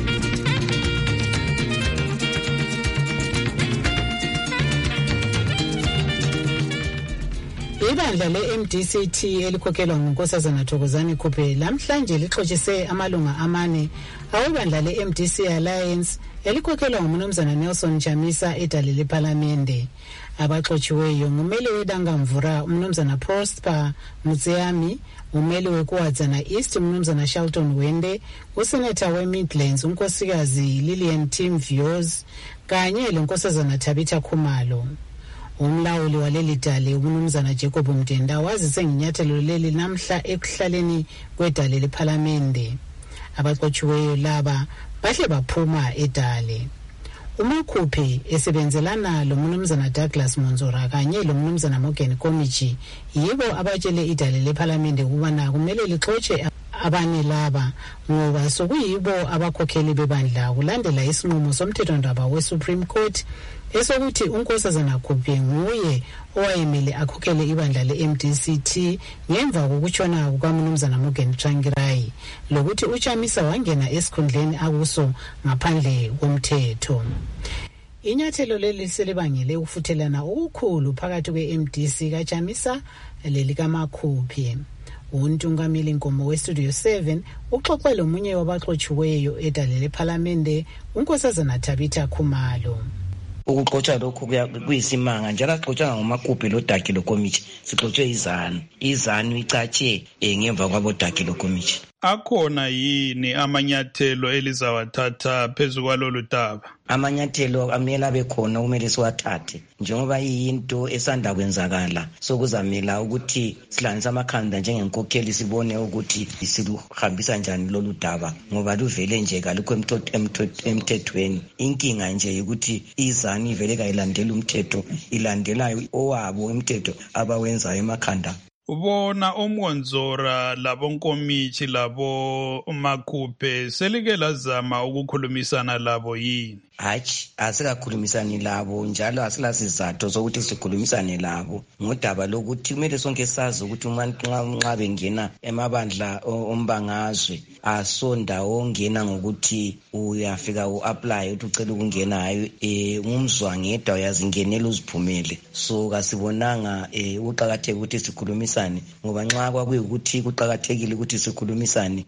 Ibandla le-MDCT elikhokhelwa nguNkosazana Thokozani Khuphe lamhlanje lixoxise amalunga amane awebandla le-MDC Alliance elikhokhelwa nguMnumzana Nelson Chamisa edale lePhalamende. Abaxoxiweyo ngumeli weDangamvura uMnumzana Prosper Mutseami, umeli weKuwadzana East uMnumzana Shelton Wende, uSenator weMidlands uNkosikazi Lillian Tim Vioz kanye leNkosazana Tabitha Khumalo. Umlawuli waleli dale uMnumzana Jacob Mdenda wazise ngenyathelo leli namhla ekuhlaleni kwedale lePhalamende. Abaxoxiweyo laba bahle baphuma edale. UMakhuphe esebenzelana loMnumzana Douglas Monzora kanye loMnumzana Morgan Komichi yibo abatshele idale lePhalamende ukubana kumele lixoxe abanye laba ngoba sokuyibo abakhokheli bebandla kulandela isinqumo somthethondaba weSupreme Court esokuthi uNkosazana Khuphe nguye owayemele akhokhele ibandla le-MDCT ngemva kokutshona kukaMnumzana Morgan Tsvangirai lokuthi uChamisa wangena esikhundleni akuso ngaphandle komthetho. Inyathelo leli selibangele ukufuthelana okukhulu phakathi kwe-MDC kaChamisa lelikaMakhuphe. Untungameli Nkomo weStudio 7 uxoxe lomunye wabaxoxiweyo edale lePhalamende uNkosazana Tabitha Khumalo. Ukuxoxa lokhu kuyisimanga njalo axoxa ngoMakhuphe loDaki loKomichi sixoxe izanu icatshe ngemva kwaboDaki loKomichi. Akhona yini amanyathelo elizawathatha phezu kwalolu daba? Amanyathelo amela bekhona kumele siwathathe njengoba iyinto esanda kwenzakala sokuzamela ukuthi silanisa amakhanda njengenkokheli sibone ukuthi siluhambisa njani lolu daba ngoba luvele nje kalukho emthethweni. Inkinga nje ukuthi izani ivele kayilandela umthetho ilandela owabo umthetho abawenzayo emakhanda. Ubona oMonzora labo Nkomichi labo Makhuphe selike lazama ukukhulumisana labo yini? Hatshi asikakhulumisani labo njalo asilasizathu sokuthi sikhulumisane labo ngodaba lokuthi kumele sonke sazi ukuthi umuntu nxa bengena emabandla ombangazwe asonda ongena ngokuthi uyafika uapply ukuthi ucela ukungena hayi ngumzwa ngedwa uyazingenela uziphumele. So kasibonanga uqhakatheke ukuthi sikhulumisane ngoba nxa kwakuyukuthi kuqhakathekile ukuthi sikhulumisane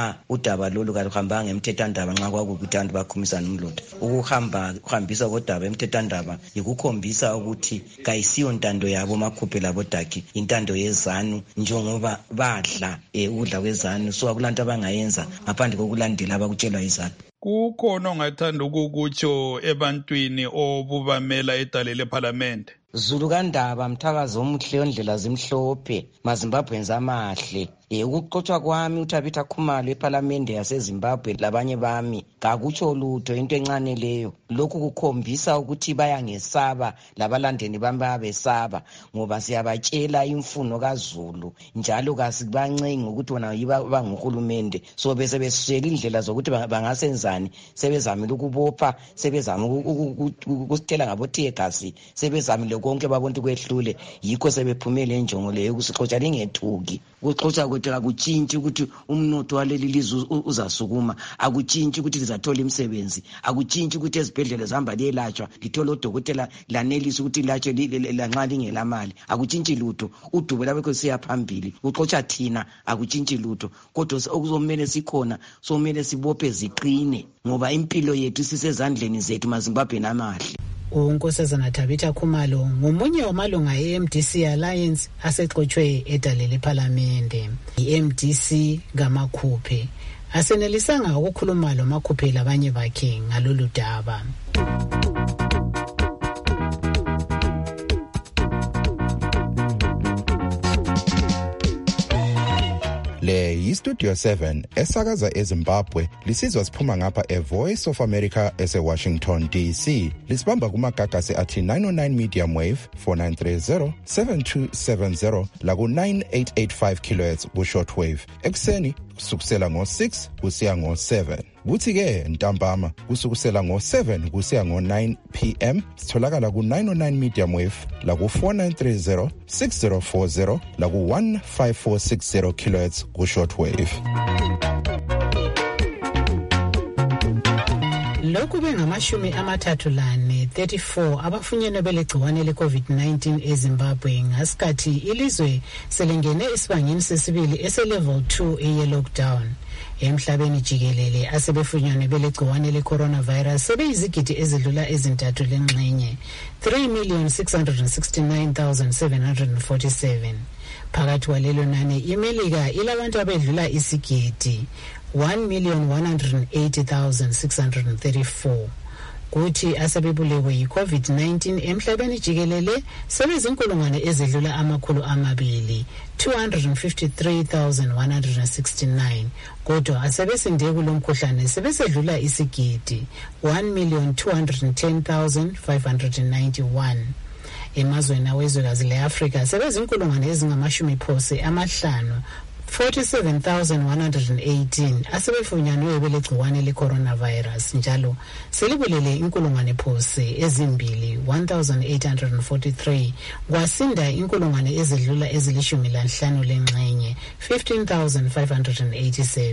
udaba lolu kaluhambanga emthethwandaba nxa kwakukuthi abantu bakhulumisana umlotha. Ukuhambisa kodaba emthethwandaba yikukhombisa ukuthi kayisiyo ntando yabo Makhuphe laboDaki, intando yezanu njengoba badla ukudla kwezanu. So akulanto abangayenza ngaphandle kokulandela abakutshelwa izanu. Kukhona ongathanda ukukutsho ebantwini obubamela edale lePhalamende? Zulu kaNdaba Mthakazi omuhle ondlela zimhlophe maZimbabwenzi amahle. Ukuxoxa kwami uThabitha Khumalo eParliament yaseZimbabwe labanye bami kakutsho lutho into encane leyo. Lokhu kukhombisa ukuthi bayangesaba labalandeni bami bayabesaba ngoba siyabatshela imfuno kaZulu njalo kasibancengi ukuthi wona yiba banguhulumende. So bese besishela indlela zokuthi bangasenzani, sebezamile ukubopha, sebezama ukusithela ngabo tear gas, sebezamile konke babonke kwehlule. Yikho sebephumele enjongo leyo ukusixoxa lingethuki. Ukuxoxa ukuthi akutshintshi ukuthi umnotho waleli lizwe uzasukuma, akutshintshi ukuthi lizathola imisebenzi, akutshintshi ukuthi ezibhedlela zihamba liyelatshwa lithola udokotela lanelisa ukuthi latshe lanxa lingela mali, akutshintshi lutho. Udubo labekho siya phambili, uxoxa thina akutshintshi lutho. Kodwa okuzomele sikhona somele sibophe ziqine ngoba impilo yethu sisezandleni zethu maZimbabwe namahle. uNkosazana Thabitha Khumalo ngomunye wamalunga eMDC Alliance asexoxwe edalele eParliament. iMDC ngamakhuphe asenelisanga ukukhuluma lo makhuphe labanye bakhe ngalolu daba. Le yiStudio 7 esakaza eZimbabwe lisizwa siphuma ngapha eVoice of America eseWashington DC. Lisibamba kumagagasi athi 909 medium wave 4930 7270 la ku 9885 kHz ku shortwave. Ekseni kusukusela ngo6 kusiya ngo7. Kuthi ke ntambama kusukusela ngo7 kusiya ngo9 PM sitholakala ku 909 medium wave la ku 4930 6040 la ku 15460 kHz ku shortwave. Lokhu bengamashumi amathathu lane 34 abafunyenwe belegciwane leCovid-19 eZimbabwe ngasikhathi ilizwe selengene esibangeni sesibili ese-level 2 eye-lockdown. Emhlabeni jikelele asebefunyenwe belegciwane le-coronavirus sebeyizigidi ezidlula ezintathu lengxenye 3,669,747. Phakathi kwalelo nani iMelika ilabantu abedlula isigidi 1,180,634. Kuthi asebebulewe yiCovid-19 emhlabeni jikelele sebezinkulungwane ezidlula amakhulu amabili 253,169. Kodwa asebesinde kulomkhuhlane sebesedlula isigidi 1,210,591. Emazweni awezwekazi leAfrika sebezinkulungwane ezingamashumi phose amahlanu 47,118 asebefunyanwe belegciwane le-coronavirus njalo selibulele inkulungwane phose ezimbili 1,843 kwasinda inkulungwane ezidlula ezilishumi lanhlanu lengxenye 15,587.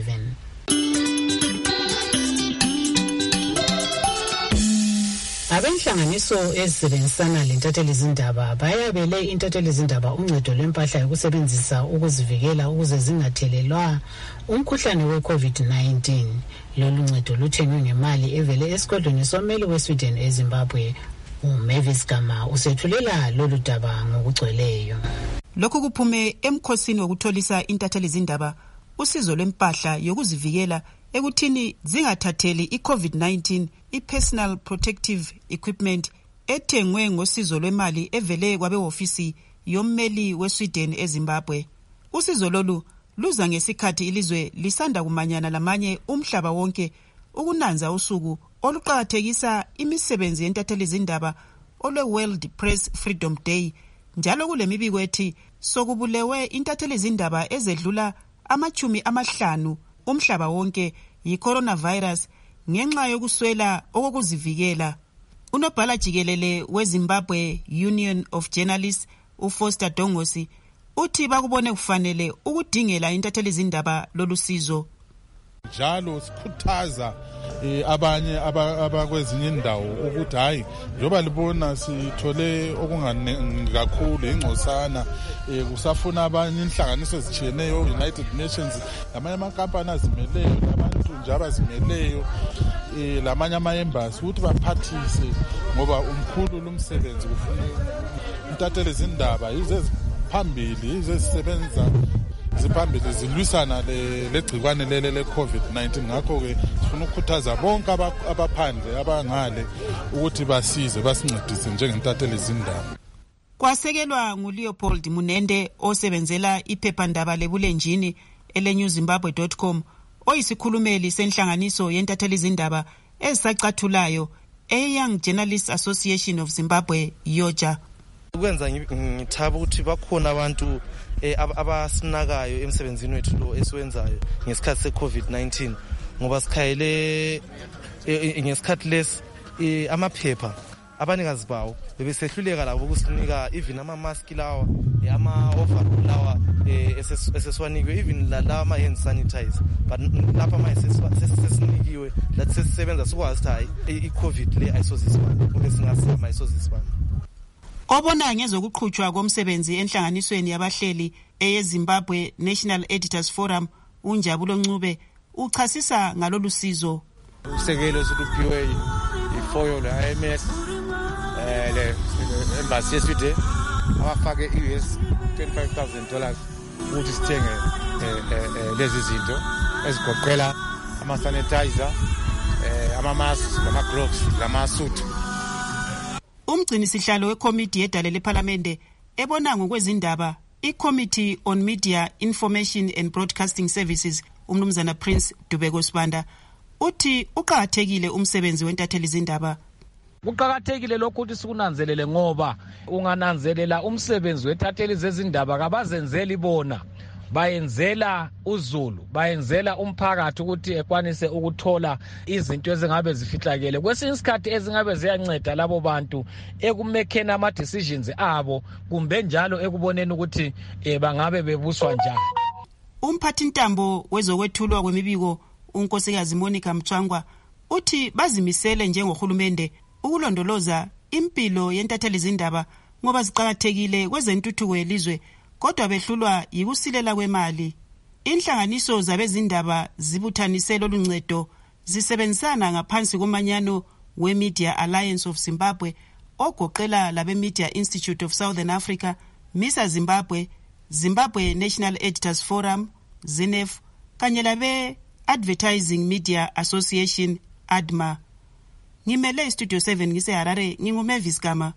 Abenhlanganiso ezisebenzisana lentathelizindaba bayabele intathelizindaba uncedo lwempahla yokusebenzisa ukuzivikela ukuze zingathelelwa umkhuhlane we-COVID-19. Lolu ncedo luthengwe ngemali evele esigodlweni someli weSweden eZimbabwe. uMavis Gama usethulela lolu daba ngokugcweleyo. Lokhu kuphume emkhosini wokutholisa intathelizindaba usizo lwempahla yokuzivikela ekuthini zingathatheli iCovid-19 ipersonal protective equipment ethengwe ngosizo lwemali evele kwabehofisi yommeli weSweden eZimbabwe. Usizo lolu luza ngesikhathi ilizwe lisanda kumanyana lamanye umhlaba wonke ukunanza usuku oluqhakathekisa imisebenzi yentathelizindaba olwe-World Press Freedom Day, njalo kulemibiko ethi sokubulewe intathelizindaba ezedlula amachumi amahlanu umhlaba wonke yi-coronavirus ngenxa yokuswela okokuzivikela. Unobhala jikelele weZimbabwe Union of Journalists uFoster Dongosi uthi bakubone kufanele ukudingela intathelizindaba lolusizo. Njalo sikhuthaza abanye abakwezinye indawo ukuthi hayi njoba libona sithole okunganingi kakhulu ingcosana kusafuna abanye inhlanganiso ezitshiyeneyo United Nations lamanye amakampani azimeleyo nabantu nje abazimeleyo lamanye ama-embassy ukuthi baphathise ngoba umkhulu lumsebenzi kufuna intathelizindaba yizo eziphambili yizo ezisebenza ziphambili zilwisana legcikwane lele le-COVID-19. Ngakho-ke sifuna ukukhuthaza bonke abaphandle abangale ukuthi basize basincedise njengentathelizindaba. Kwasekelwa nguLeopold Munende osebenzela iphephandaba lebulenjini eleNewZimbabwe.com oyisikhulumeli senhlanganiso yentatheli zindaba ezisacathulayo eYoung Journalists Association of Zimbabwe YOJA. Ukwenza ngithaba ukuthi bakhona abantu abasinakayo emsebenzini wethu lo esiwenzayo ngesikhathi se-COVID-19 ngoba sikhayele ngesikhathi lesi amaphepha abanikazi bawo bebesehluleka labo ukusinika even ama-mask lawa ama-overall lawa esesiwanikwe even lawa ama-hand sanitizer but lapha manje sesinikiwe lathi sesisebenza sikwazi ukuthi hayi i-COVID le ayisozisibani kumbe singasama ayisozisibani. Obona ngezokuqhutshwa komsebenzi enhlanganisweni yabahleli eyeZimbabwe National Editors Forum uNjabulo Ncube uchasisa ngalolu sizo. Usekelo sokuphiwe ifoyo le-IMS le embassy yeSweden abafake i-US $25,000 ukuthi sithenge lezi zinto ezigoqela ama-sanitizer, ama-masks, lama-gloves, lama-suit. Umgcini sihlalo wekomiti yedale leParlamente ebona ngokwezindaba iCommittee on Media, Information and Broadcasting Services umnumzana Prince Dubeko Sibanda uthi uqhakathekile umsebenzi wentatheli zindaba. Kuqhakathekile lokho ukuthi sikunanzelele ngoba ungananzelela umsebenzi wentatheli zezindaba kabazenzeli bona bayenzela uZulu bayenzela umphakathi ukuthi ekwanise ukuthola izinto ezingabe zifihlakele kwesinye isikhathi ezingabe ziyanceda labo bantu ekumekeni ama decisions abo kumbe njalo ekuboneni ukuthi bangabe bebuswa njani. Umphathintambo wezokwethulwa kwemibiko unkosikazi Monica Mchangwa uthi bazimisele njengohulumende ukulondoloza impilo yentatheli zindaba ngoba ziqhakathekile kwezentuthuko yelizwe kodwa behlulwa yikusilela kwemali. Inhlanganiso zabezindaba zibuthanisela oluncedo zisebenzisana ngaphansi komanyano weMedia Alliance of Zimbabwe ogoqela labe Media Institute of Southern Africa, MISA Zimbabwe, Zimbabwe National Editors Forum, ZINEF, kanye labe Advertising Media Association ADMA. Ngimele Studio 7 ngiseHarare nginguMavis Gama.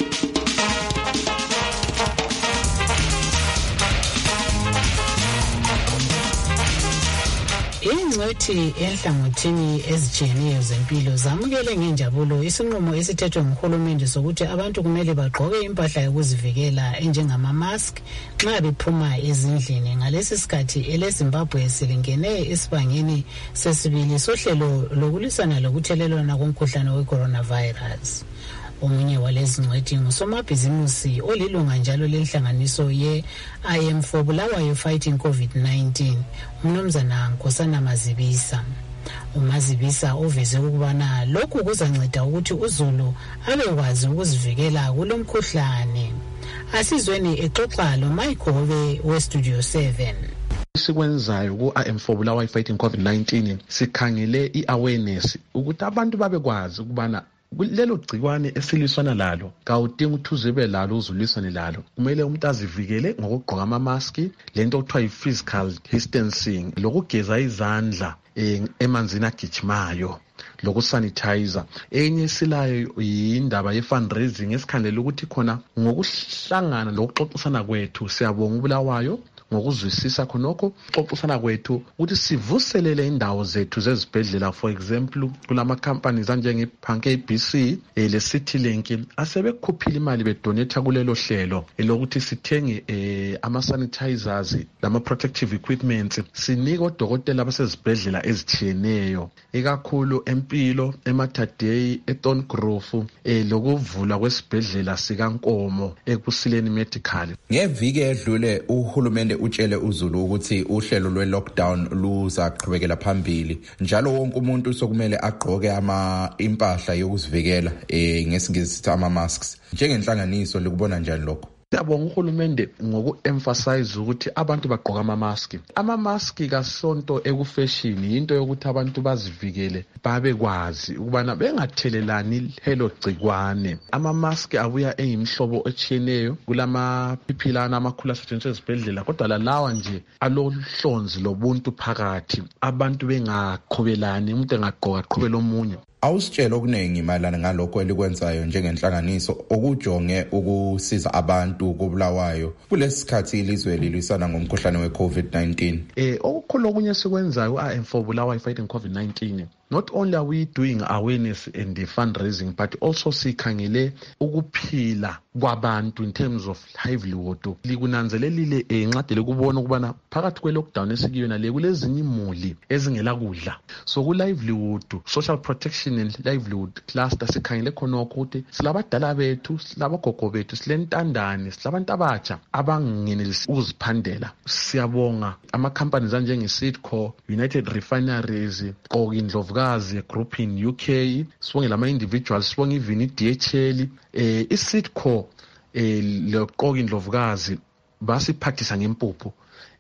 Ingcwethi enhlangothini ezijiyeneyo zempilo zamukele ngenjabulo isinqumo esithethwe nguhulumende sokuthi abantu kumele bagqoke impahla yokuzivikela enjengama-mask nxa bephuma ezindlini. Ngalesi sikhathi eleZimbabwe silingene esibangeni sesibili sohlelo lokulwisana lokuthelelwana komkhuhlane we-coronavirus. Omunye walezi ngcwethi ngusomabhizimusi olilunga njalo lenhlanganiso ye-IM for Bulawayo Fighting COVID-19 umnumzana Nkosana Mazibisa. uMazibisa uveze ukubana lokhu kuzanceda ukuthi uZulu abekwazi ukuzivikela kulomkhuhlane. Asizweni exoxa lo Michael we Studio 7. Sikwenzayo ku-IM4 Bulawayo Fighting COVID-19 sikhangele i-awareness ukuthi abantu babekwazi ukubana lelo gciwane esiliswana lalo kawudinga ukuthi uzibe lalo uzuliswane lalo. Kumele umuntu azivikele ngokugqoka ama-maski, lento okuthiwa yi-physical distancing, lokugeza izandla emanzini agijimayo, lokusanitizer. Enye isilayo yindaba ye-fundraising esikhandela ukuthi khona ngokuhlangana lokuxoxisana kwethu siyabonga uBulawayo ngokuzwisisa khonokho xoxisana kwethu ukuthi sivuselele indawo zethu zezibhedlela. For example, kulama companies anjengePanke BC le CityLink asebekhuphile imali bedonate kulelo hlelo elokuthi sithenge ama sanitizers lama protective equipment sinika odokotela basezibhedlela ezitshiyeneyo ikakhulu empilo, eMatadei, eTongrove lokuvula kwesibhedlela sikaNkomo eKusileni Medical. Ngeviki edlule uhulumende utshele uZulu ukuthi uhlelo lwe-lockdown luzaqhubekela phambili njalo wonke umuntu sokumele agqoke impahla yokuzivikela ngesingisi sithi ama-masks. Njengenhlanganiso likubona njani lokho? Siyabonga uhulumende ngoku-emphasize ukuthi abantu bagqoka ama-maski. Ama-maski kasonto ekufashini into yokuthi abantu bazivikele babekwazi ukubana bengathelelani helo gcikwane. Ama-maski abuya eyimhlobo etshiyeneyo, kulama-phiphilana amakhulu asetshenziswa ezibhedlela kodwa lalawa nje alohlonzi lobuntu phakathi, abantu bengaqhubelani, umuntu engagqoka aqhubele omunye. awusitshela okuningi mayelana ngalokho elikwenzayo njengenhlanganiso okujonge ukusiza abantu kobulawayo kulesikhathi ilizwe lilwisana ngomkhuhlane we-COVID-19. Okukhulu okunye sikwenzayo for Bulawayo fighting COVID-19, not only are we doing awareness and the fundraising, but also sikhangele ukuphila kwabantu in terms of livelihood. Likunanzelelile enqadele kubona ukubana phakathi kwe-lockdown esikuyona le kulezinye imuli ezingela kudla. So ku-livelihood, social protection and livelihood cluster sikhangele khonokho ukuthi silabadala bethu, silabogogo bethu, silentandane, silabantu abatsha abangenelisi ukuziphandela. Siyabonga ama-companies anjenge-Seedco, United Refineries, Qogi Ndlovukazi Group in UK, sibonge lama-individuals, sibonge even i-DHL, i-Seedco le Qogi Ndlovukazi basiphathisa ngempuphu.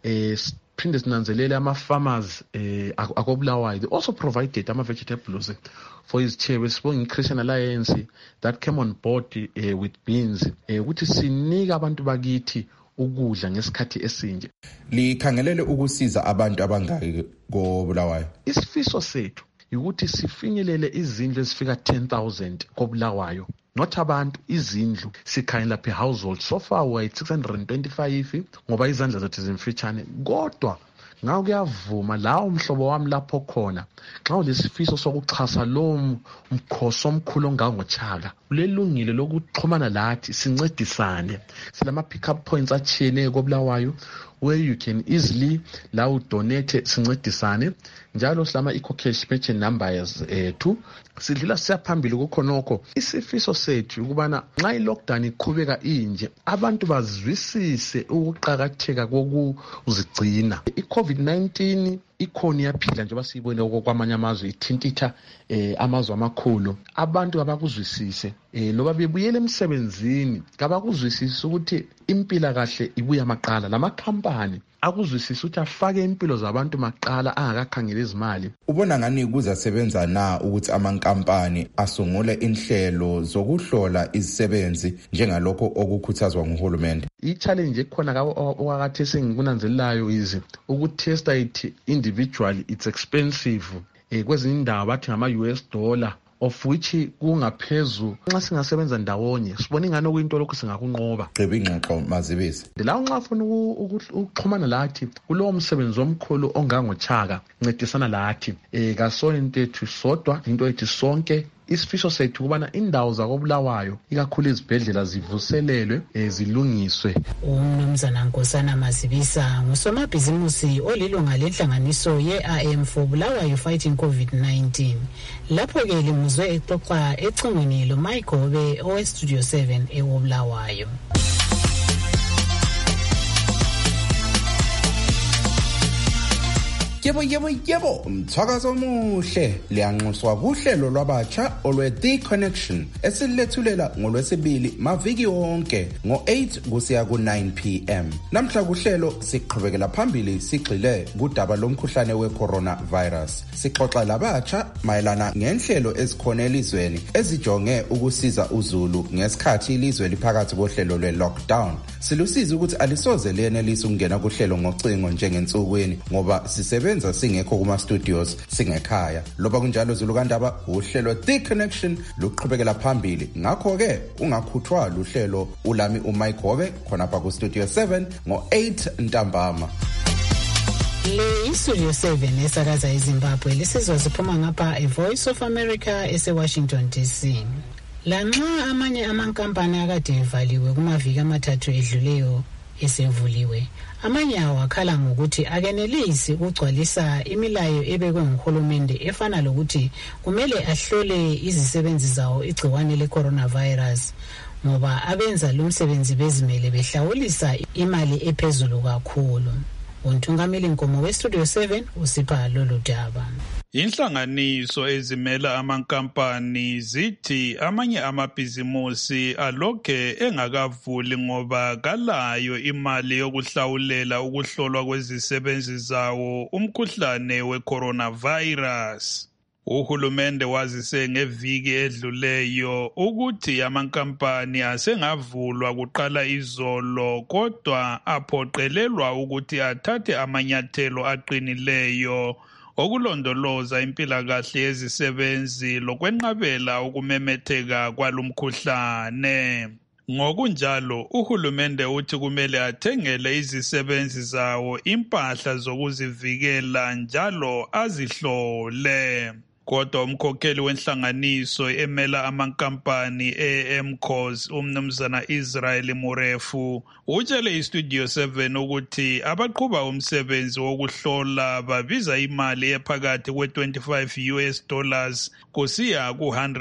Phinde sinanzelele ama-farmers akobulawayo. They also provided ama-vegetables for his chair. Sibonge i-Christian Alliance that came on board with beans ukuthi sinika abantu bakithi ukudla ngesikhathi esinje. Likhangelele ukusiza abantu abangaki kobulawayo? Isifiso sethu ukuthi sifinyelele izindlu ezifika 10,000 kobulawayo. Not abantu, izindlu sikhangela per household. So far we're at 625 ngoba izandla zethu zimfitshane. Kodwa ngawo kuyavuma la umhlobo wami lapho khona xa ulesifiso sokuxhasa lo mkhosi omkhulu ongangoChaka ulelungile lokuxhumana lathi sincedisane. Silama pick up points achiyene kobulawayo where you can easily la udonate sincedisane. Njalo silama eco-cash merchant numbers tu sidlula siyaphambili kukhonokho. Isifiso sethu ukubana nxa i-lockdown iqhubeka inje abantu bazwisise ukuqakatheka kokuzigcina. I-COVID-19 ikhona iyaphila njengoba siyibone okwamanye amazwe ithintitha amazwe amakhulu. Abantu abakuzwisise noba bebuyele emsebenzini kabakuzwisise ukuthi impila kahle ibuya maqala. Lama company akuzwisise ukuthi afake impilo zabantu maqala angakakhangela izimali. Ubona ngani kuzasebenza na ukuthi amankampani asungule inhlelo zokuhlola izisebenzi njengalokho okukhuthazwa nguhulumende? I-challenge ekhona kawo sengikunanzelelayo izi ukutesta it individually it's expensive. Kwezinye indawo bathi ngama-$, of which kungaphezulu. Nxa singasebenza ndawonye sibona ingane okuyinto lokho singakunqoba. Gqiba ingxoxo Mazibisi. La nxa ufuna ukuxhumana lathi kulowo msebenzi omkhulu ongangoChaka ncedisana lathi. Kasona into ethu sodwa, into ethu sonke. Isifiso sethu kubana indawo zakobulawayo ikakhulu izibhedlela zivuselelwe zilungiswe. Umnumzana Nkosana Mazibisa ngusomabhizimusi olilunga lenhlanganiso ye-AM for Bulawayo fighting COVID-19. Lapho ke limuzwe exoxa ecingweni lo Michael owe-Studio 7 eWobulawayo. Yebo, mthwakazo omuhle liyanxuswa kuhlelo lwabatsha olwe-The Connection esilethulela ngolwesibili maviki wonke ngo-8 kusiya ku-9 p.m. Namhla kuhlelo siqhubekela phambili sigxile kudaba lomkhuhlane we-coronavirus. Sixoxa labatsha mayelana ngenhlelo ezikhona elizweni ezijonge ukusiza uZulu ngesikhathi ilizwe liphakathi kohlelo lwe-lockdown. Silusiza ukuthi alisoze liyenelisa ukungena kuhlelo ngocingo njengensukwini ngoba sisebenza singekho kuma-studios singekhaya. Loba kunjalo Zulu Kandaba uhlelo The Connection luqhubekela phambili. Ngakho-ke ungakhuthwa luhlelo ulami uMike Hobe khonapha ku-Studio 7 ngo-8 ntambama. Le Studio 7 esakaza eZimbabwe lisizwa siphuma ngapha eVoice of America ese-Washington DC. Lanxa amanye amankampani akade evaliwe kumaviki amathathu edluleyo esevuliwe, amanye awakhala ngokuthi akenelisi ukugcwalisa imilayo ebekwe nguhulumende efana lokuthi kumele ahlole izisebenzi zawo igciwane le-coronavirus ngoba abenza lo msebenzi bezimele behlawulisa imali ephezulu kakhulu. Untungameli Nkomo we-Studio 7 usipha lolu daba. Inhlanganiso ezimela amankampani zithi amanye amabhizimusi alokhe engakavuli ngoba kalayo imali yokuhlawulela ukuhlolwa kwezisebenzi zawo umkhuhlane we-coronavirus. Uhulumende wazise ngeviki edluleyo ukuthi amankampani asengavulwa kuqala izolo kodwa aphoqelelwa ukuthi athathe amanyathelo aqinileyo okulondoloza impilakahle yezisebenzi lokwenqabela ukumemetheka kwalumkhuhlane. Ngokunjalo uhulumende uthi kumele athengele izisebenzi zawo impahla zokuzivikela njalo azihlole. Kodwa umkhokheli wenhlanganiso emela amankampani eMCOS umnumzana Israel Murefu utshele iStudio 7 ukuthi abaqhuba umsebenzi wokuhlola babiza imali ephakathi kwe$25 kusiya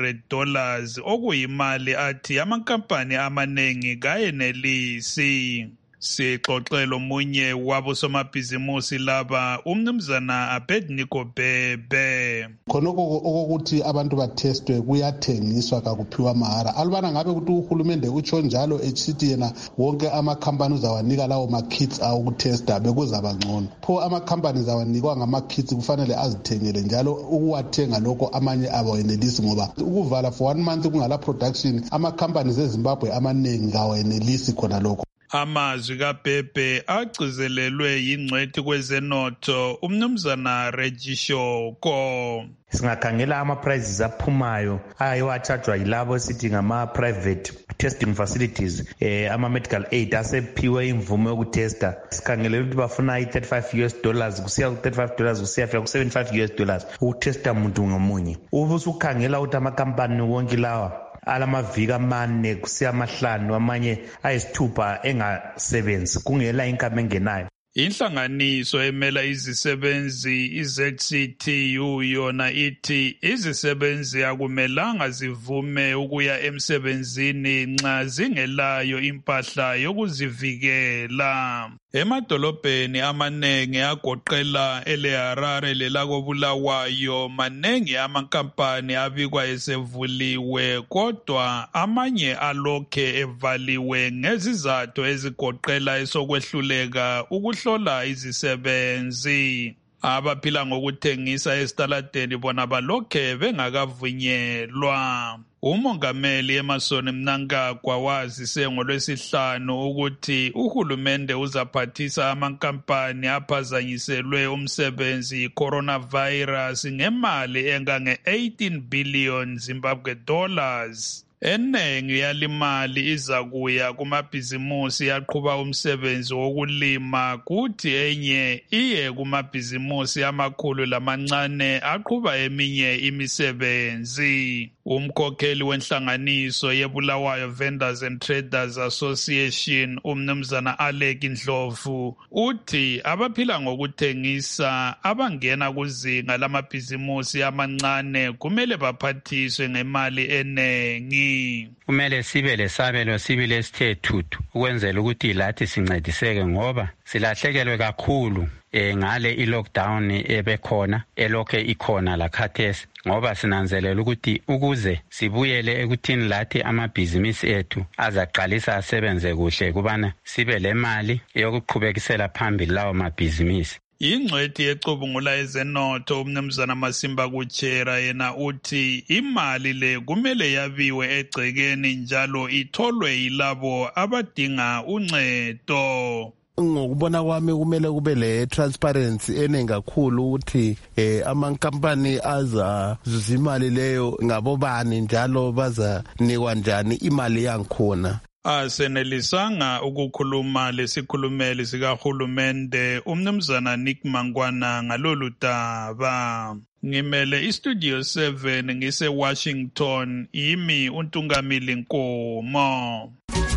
ku$100 okuyimali athi amankampani amanengi kayenelisi. Sixoxela omunye wabosomabhizimusi laba umnumzana Abednego Bebe. Khonoko okokuthi abantu batestwe kuyathengiswa kakuphiwa mahara. Alubana ngabe ukuthi uhulumende utsho njalo echithi yena wonke amakhampani uzawanika lawo ma-kits awokutesta bekuzaba ngcono. Pho amakhampani zawanikwa ngama-kits kufanele azithengele njalo ukuwathenga lokho amanye abawenelisi ngoba ukuvala for 1 month kungala production amakhampani zeZimbabwe amanengi kawayenelisi khona lokho. Amazwi kaBhebhe agcizelelwe yingcwethi kwezenotho umnumzana Regishoko. Singakhangela ama-prices aphumayo ayewathathwa yilabo esithi ngama-private testing facilities, ama-medical aid asephiwe imvume yokutesta. Sikhangelele ukuthi bafuna $35 kusiya ku$35 kusiyafika ku$75 ukutesta muntu ngamunye. Ubusukhangela ukuthi amakampani wonke lawa alamaviki amane kusiya amahlanu amanye ayisithupha engasebenzi kungela income engenayo. Inhlanganiso emela izisebenzi iZCTU yona ithi izisebenzi akumelanga zivume ukuya emsebenzini nxa zingelayo impahla yokuzivikela. Emadolobheni amanengi agoqela eleHarare lelakobulawayo manengi amankampani abikwa esevuliwe kodwa amanye alokhe evaliwe ngezizathu ezigoqela esokwehluleka ukuhlola izisebenzi. Abaphila ngokuthengisa esitaladeni bona balokhe bengakavunyelwa. Umongameli Emmerson Mnangagwa wazise ngoLwesihlanu ukuthi uhulumende uzaphathisa amankampani aphazanyiselwe umsebenzi coronavirus ngemali engange-18 billion Zimbabwe dollars. Enengi yalimali izakuya kumabhizimusi aqhuba umsebenzi wokulima kuthi enye iye kumabhizimusi amakhulu lamancane aqhuba eminye imisebenzi. Umkhokheli wenhlanganiso yeBulawayo Vendors and Traders Association umnumzana Alec Ndlovu uthi abaphila ngokuthengisa abangena kuzinga lamabhizimusi amancane kumele baphathiswe ngemali enengi. Kumele sibe lesabelo sibile sithe thuthu ukwenzela ukuthi lathi sincediseke ngoba silahlekelwe kakhulu ngale i-lockdown ebekhona elokhe ikhona lakhathesi ngoba sinanzelela ukuthi ukuze sibuyele ekuthini lathi amabhizinisi ethu azaqalisa asebenze kuhle kubana sibe le mali yokuqhubekisela phambili lawo mabhizinisi. Ingcwethi ecubungula ezenotho umnumzana Masimba Kuchera yena uthi imali le kumele yabiwe egcekeni njalo itholwe yilabo abadinga uncedo. Ngokubona kwami kumele kube le transparency eningi kakhulu ukuthi amankampani azazuza imali leyo ngabobani njalo bazanikwa njani imali yankhona. Asenelisanga ukukhuluma lesikhulumeli sikahulumende umnumzana Nick Mangwana ngalolu daba. Ngimele iStudio 7 ngise-Washington, yimi uNtungamili Nkomo.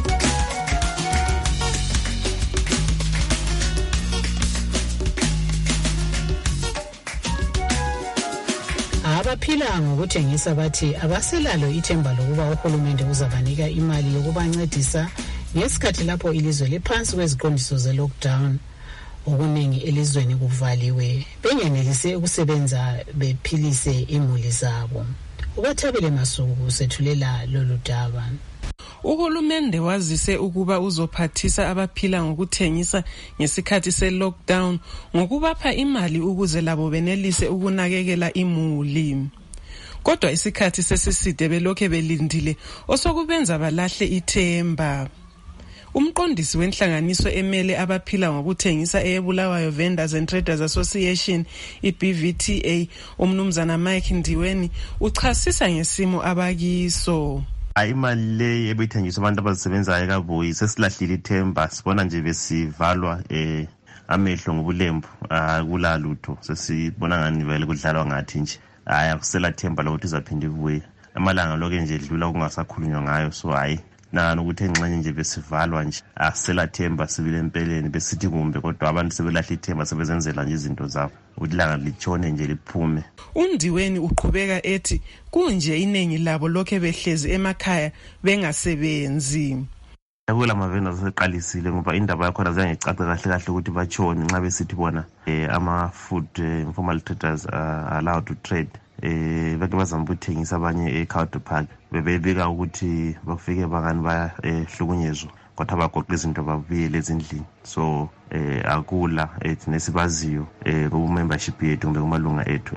Abaphila ngokuthengisa bathi abaselalo ithemba lokuba uhulumende uzabanika imali yokubancedisa ngesikhathi lapho ilizwe liphansi kweziqondiso ze-lockdown. Okuningi elizweni kuvaliwe bengenelise ukusebenza bephilise imuli zabo. Ubathabile Masuku sethulela lolu daba. Uhulumende wazise ukuba uzophathisa abaphila ngokuthengisa ngesikhathi se-lockdown ngokubapha imali ukuze labo benelise ukunakekela imuli. Kodwa isikhathi sesiside belokhe belindile osokubenza balahle ithemba. Umqondisi wenhlanganiso emele abaphila ngokuthengisa eBulawayo Vendors and Traders Association iBVTA umnumzana Mike Ndiweni uchasisa ngesimo abakiso. Imali le ebithengiswa abantu abasebenzayo ekabuyi sesilahlile ithemba sibona nje besivalwa amehlo ngobulembu kula lutho sesibona ngani vele kudlalwa ngathi nje akusela themba lokuthi izaphinda ibuye amalanga lokho nje edlula kungasakhulunywa ngayo so nani ukuthi engxenye nje besivalwa nje asela themba sibile empeleni besithi kumbe kodwa abantu sebelahla ithemba sebezenzela nje izinto zabo udlanga litshone nje liphume. Undiweni uqhubeka ethi kunje inengi labo lokho behlezi emakhaya bengasebenzi. Kula mavenda seqalisile ngoba indaba yakho aziyangicaca kahle ukuthi batshoni nxa besithi bona ama food informal traders are allowed to trade bake bazama ukuthengisa abanye eCowden Park bebeka ukuthi bafike bangani bayahlukunyezwa kodwa bagoqa izinto babuyele ezindlini so akula nesibaziyo ku-membership yethu kumbe kumalunga ethu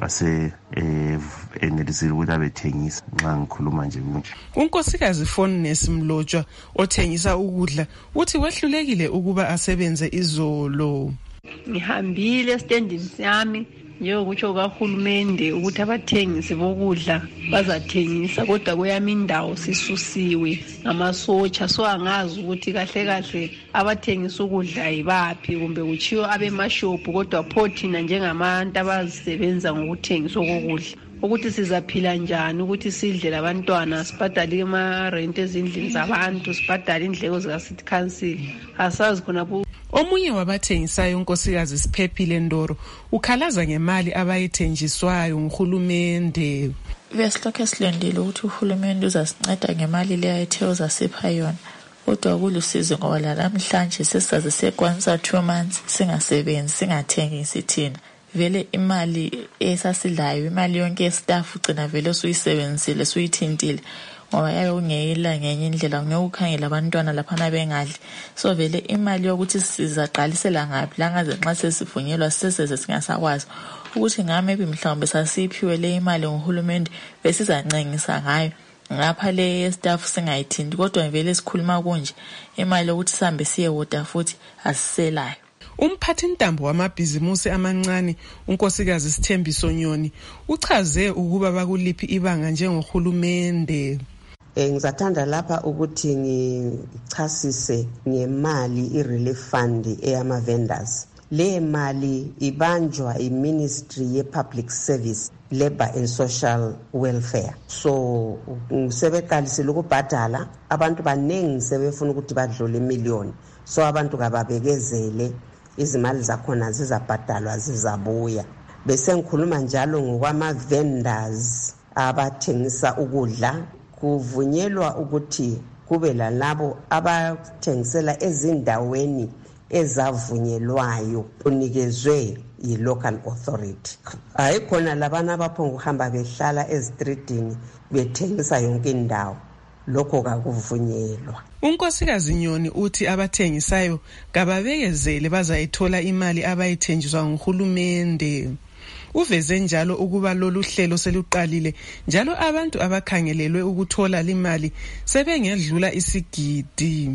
enelisile ukuthi abethengisa nxa ngikhuluma nje kunje. Unkosikazi Fondness Mlotshwa othengisa ukudla uthi wehlulekile ukuba asebenze izolo. Ngihambile estandini sami njengokutsho kahulumende ukuthi abathengisi bokudla bazathengisa kodwa kweyami indawo sisusiwe ngamasotsha so angazi ukuthi kahle abathengisa ukudla yibaphi kumbe kuchiyo abemashopu kodwa pho thina njengabantu abazisebenza ngokuthengisa kokudla ukuthi sizaphila njani ukuthi sidle labantwana sibhadale ama-rent ezindlini zabantu sibhadale indleko zika-city council asazi khona. Omunye wabathengisayo unkosikazi Siphephile Ndoro ukhalaza ngemali abayithenjiswayo nguhulumende. Besilokhe silendile ukuthi uhulumende uzasinceda ngemali le ayithe uzasipha yona kodwa kulusizi ngoba namhlanje sesizaze sekwanisa 2 months singasebenzi singathengisi thina vele imali esasidlayo imali yonke yestaff ugcina vele usuyisebenzisile suyithintile ngoba yabe ungeyela ngenye indlela ngeke ukhangela abantwana laphana bengadli so vele imali yokuthi sizaqalisela ngaphi langaze nxa sesivunyelwa seseze singasakwazi ukuthi maybe mhlawumbe sasiphiwe le imali nguhulumende besizancencisa ngayo ngapha le staff singayithinti kodwa vele sikhuluma kunje imali yokuthi sihambe siye water futhi asiselayo. Umphathi ntambo wamabhizimusi amancane unkosikazi Sithembiso Nyoni uchaze ukuba bakuliphi ibanga njengohulumende. Ngizathanda lapha ukuthi ngichasise ngemali i-relief fund eyama vendors. Le mali ibanjwa i-Ministry ye-Public Service, Labour and Social Welfare. So sebeqalisile ukubhadala abantu banengi sebefuna ukuthi badlule imiliyoni. So abantu kababekezele izimali zakhona zizabhadalwa zizabuya. Bese ngikhuluma njalo ngokwama vendors abathengisa ukudla kuvunyelwa ukuthi kube lalabo abathengisela ezindaweni ezavunyelwayo unikezwe yi-local authority. Ayikhona labana abaphonga uhamba behlala ezitreetini bethengisa yonke indawo. Lokho kakuvunyelwa. Unkosikazi Nyoni uthi abathengisayo kababekezele bazayithola imali abayithenjiswa nguhulumende. Uveze njalo ukuba lolu hlelo seluqalile njalo abantu abakhangelelwe ukuthola imali sebengedlula isigidi.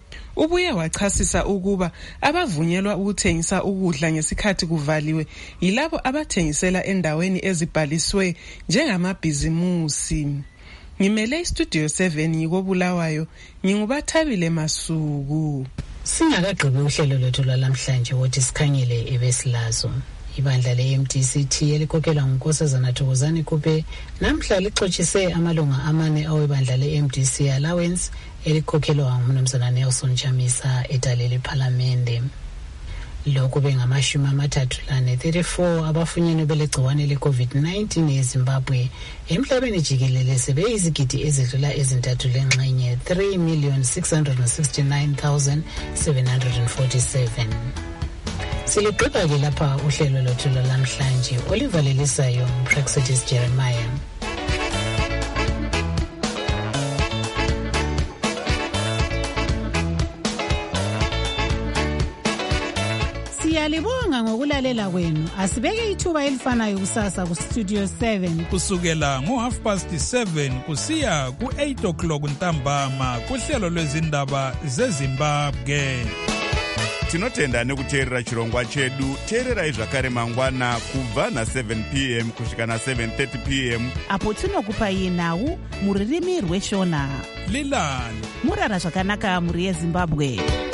Ubuye wachasisa ukuba abavunyelwa ukuthengisa ukudla ngesikhathi kuvaliwe yilabo abathengisela endaweni ezibhaliswe njengamabhizimusi. Ngimele istudio 7 ngikobulawayo ngingubathabile Masuku. Singakagqibi uhlelo lwethu lwalamhlanje wothi sikhangele ebesilazo. Ibandla le-MTCT elikhokelwa ngunkosazana Thokozani Kupe namhla lixotshiswe amalunga amane awebandla le-MDC Allowance elikhokhelwa ngumnumzana Nelson Chamisa edale lephalamende. Lokhu bengama-34 abafunyenwe belegciwane le-COVID-19 eZimbabwe emhlabeni jikelele sebeyizigidi ezidlula ezintathu lengxenye 3,669,747. Siligqiba-ke lapha uhlelo lwethu lwalamhlanje. Oliver Lelisayo, Praxidis Jeremiah. Siyalibonga ngokulalela kwenu. Asibeke ithuba elifanayo kusasa ku Studio 7 kusukela ngo7:30 kusiya ku8:00 ntambama kuhlelo lwezindaba zeZimbabwe. Tinotenda nekuteerera chirongwa chedu. Teererai zvakare mangwana kubva na7 p.m. kusvika na7:30 p.m. apo tinokupai nhau muririmi rweshona. Lilani murara zvakanaka muri yeZimbabwe.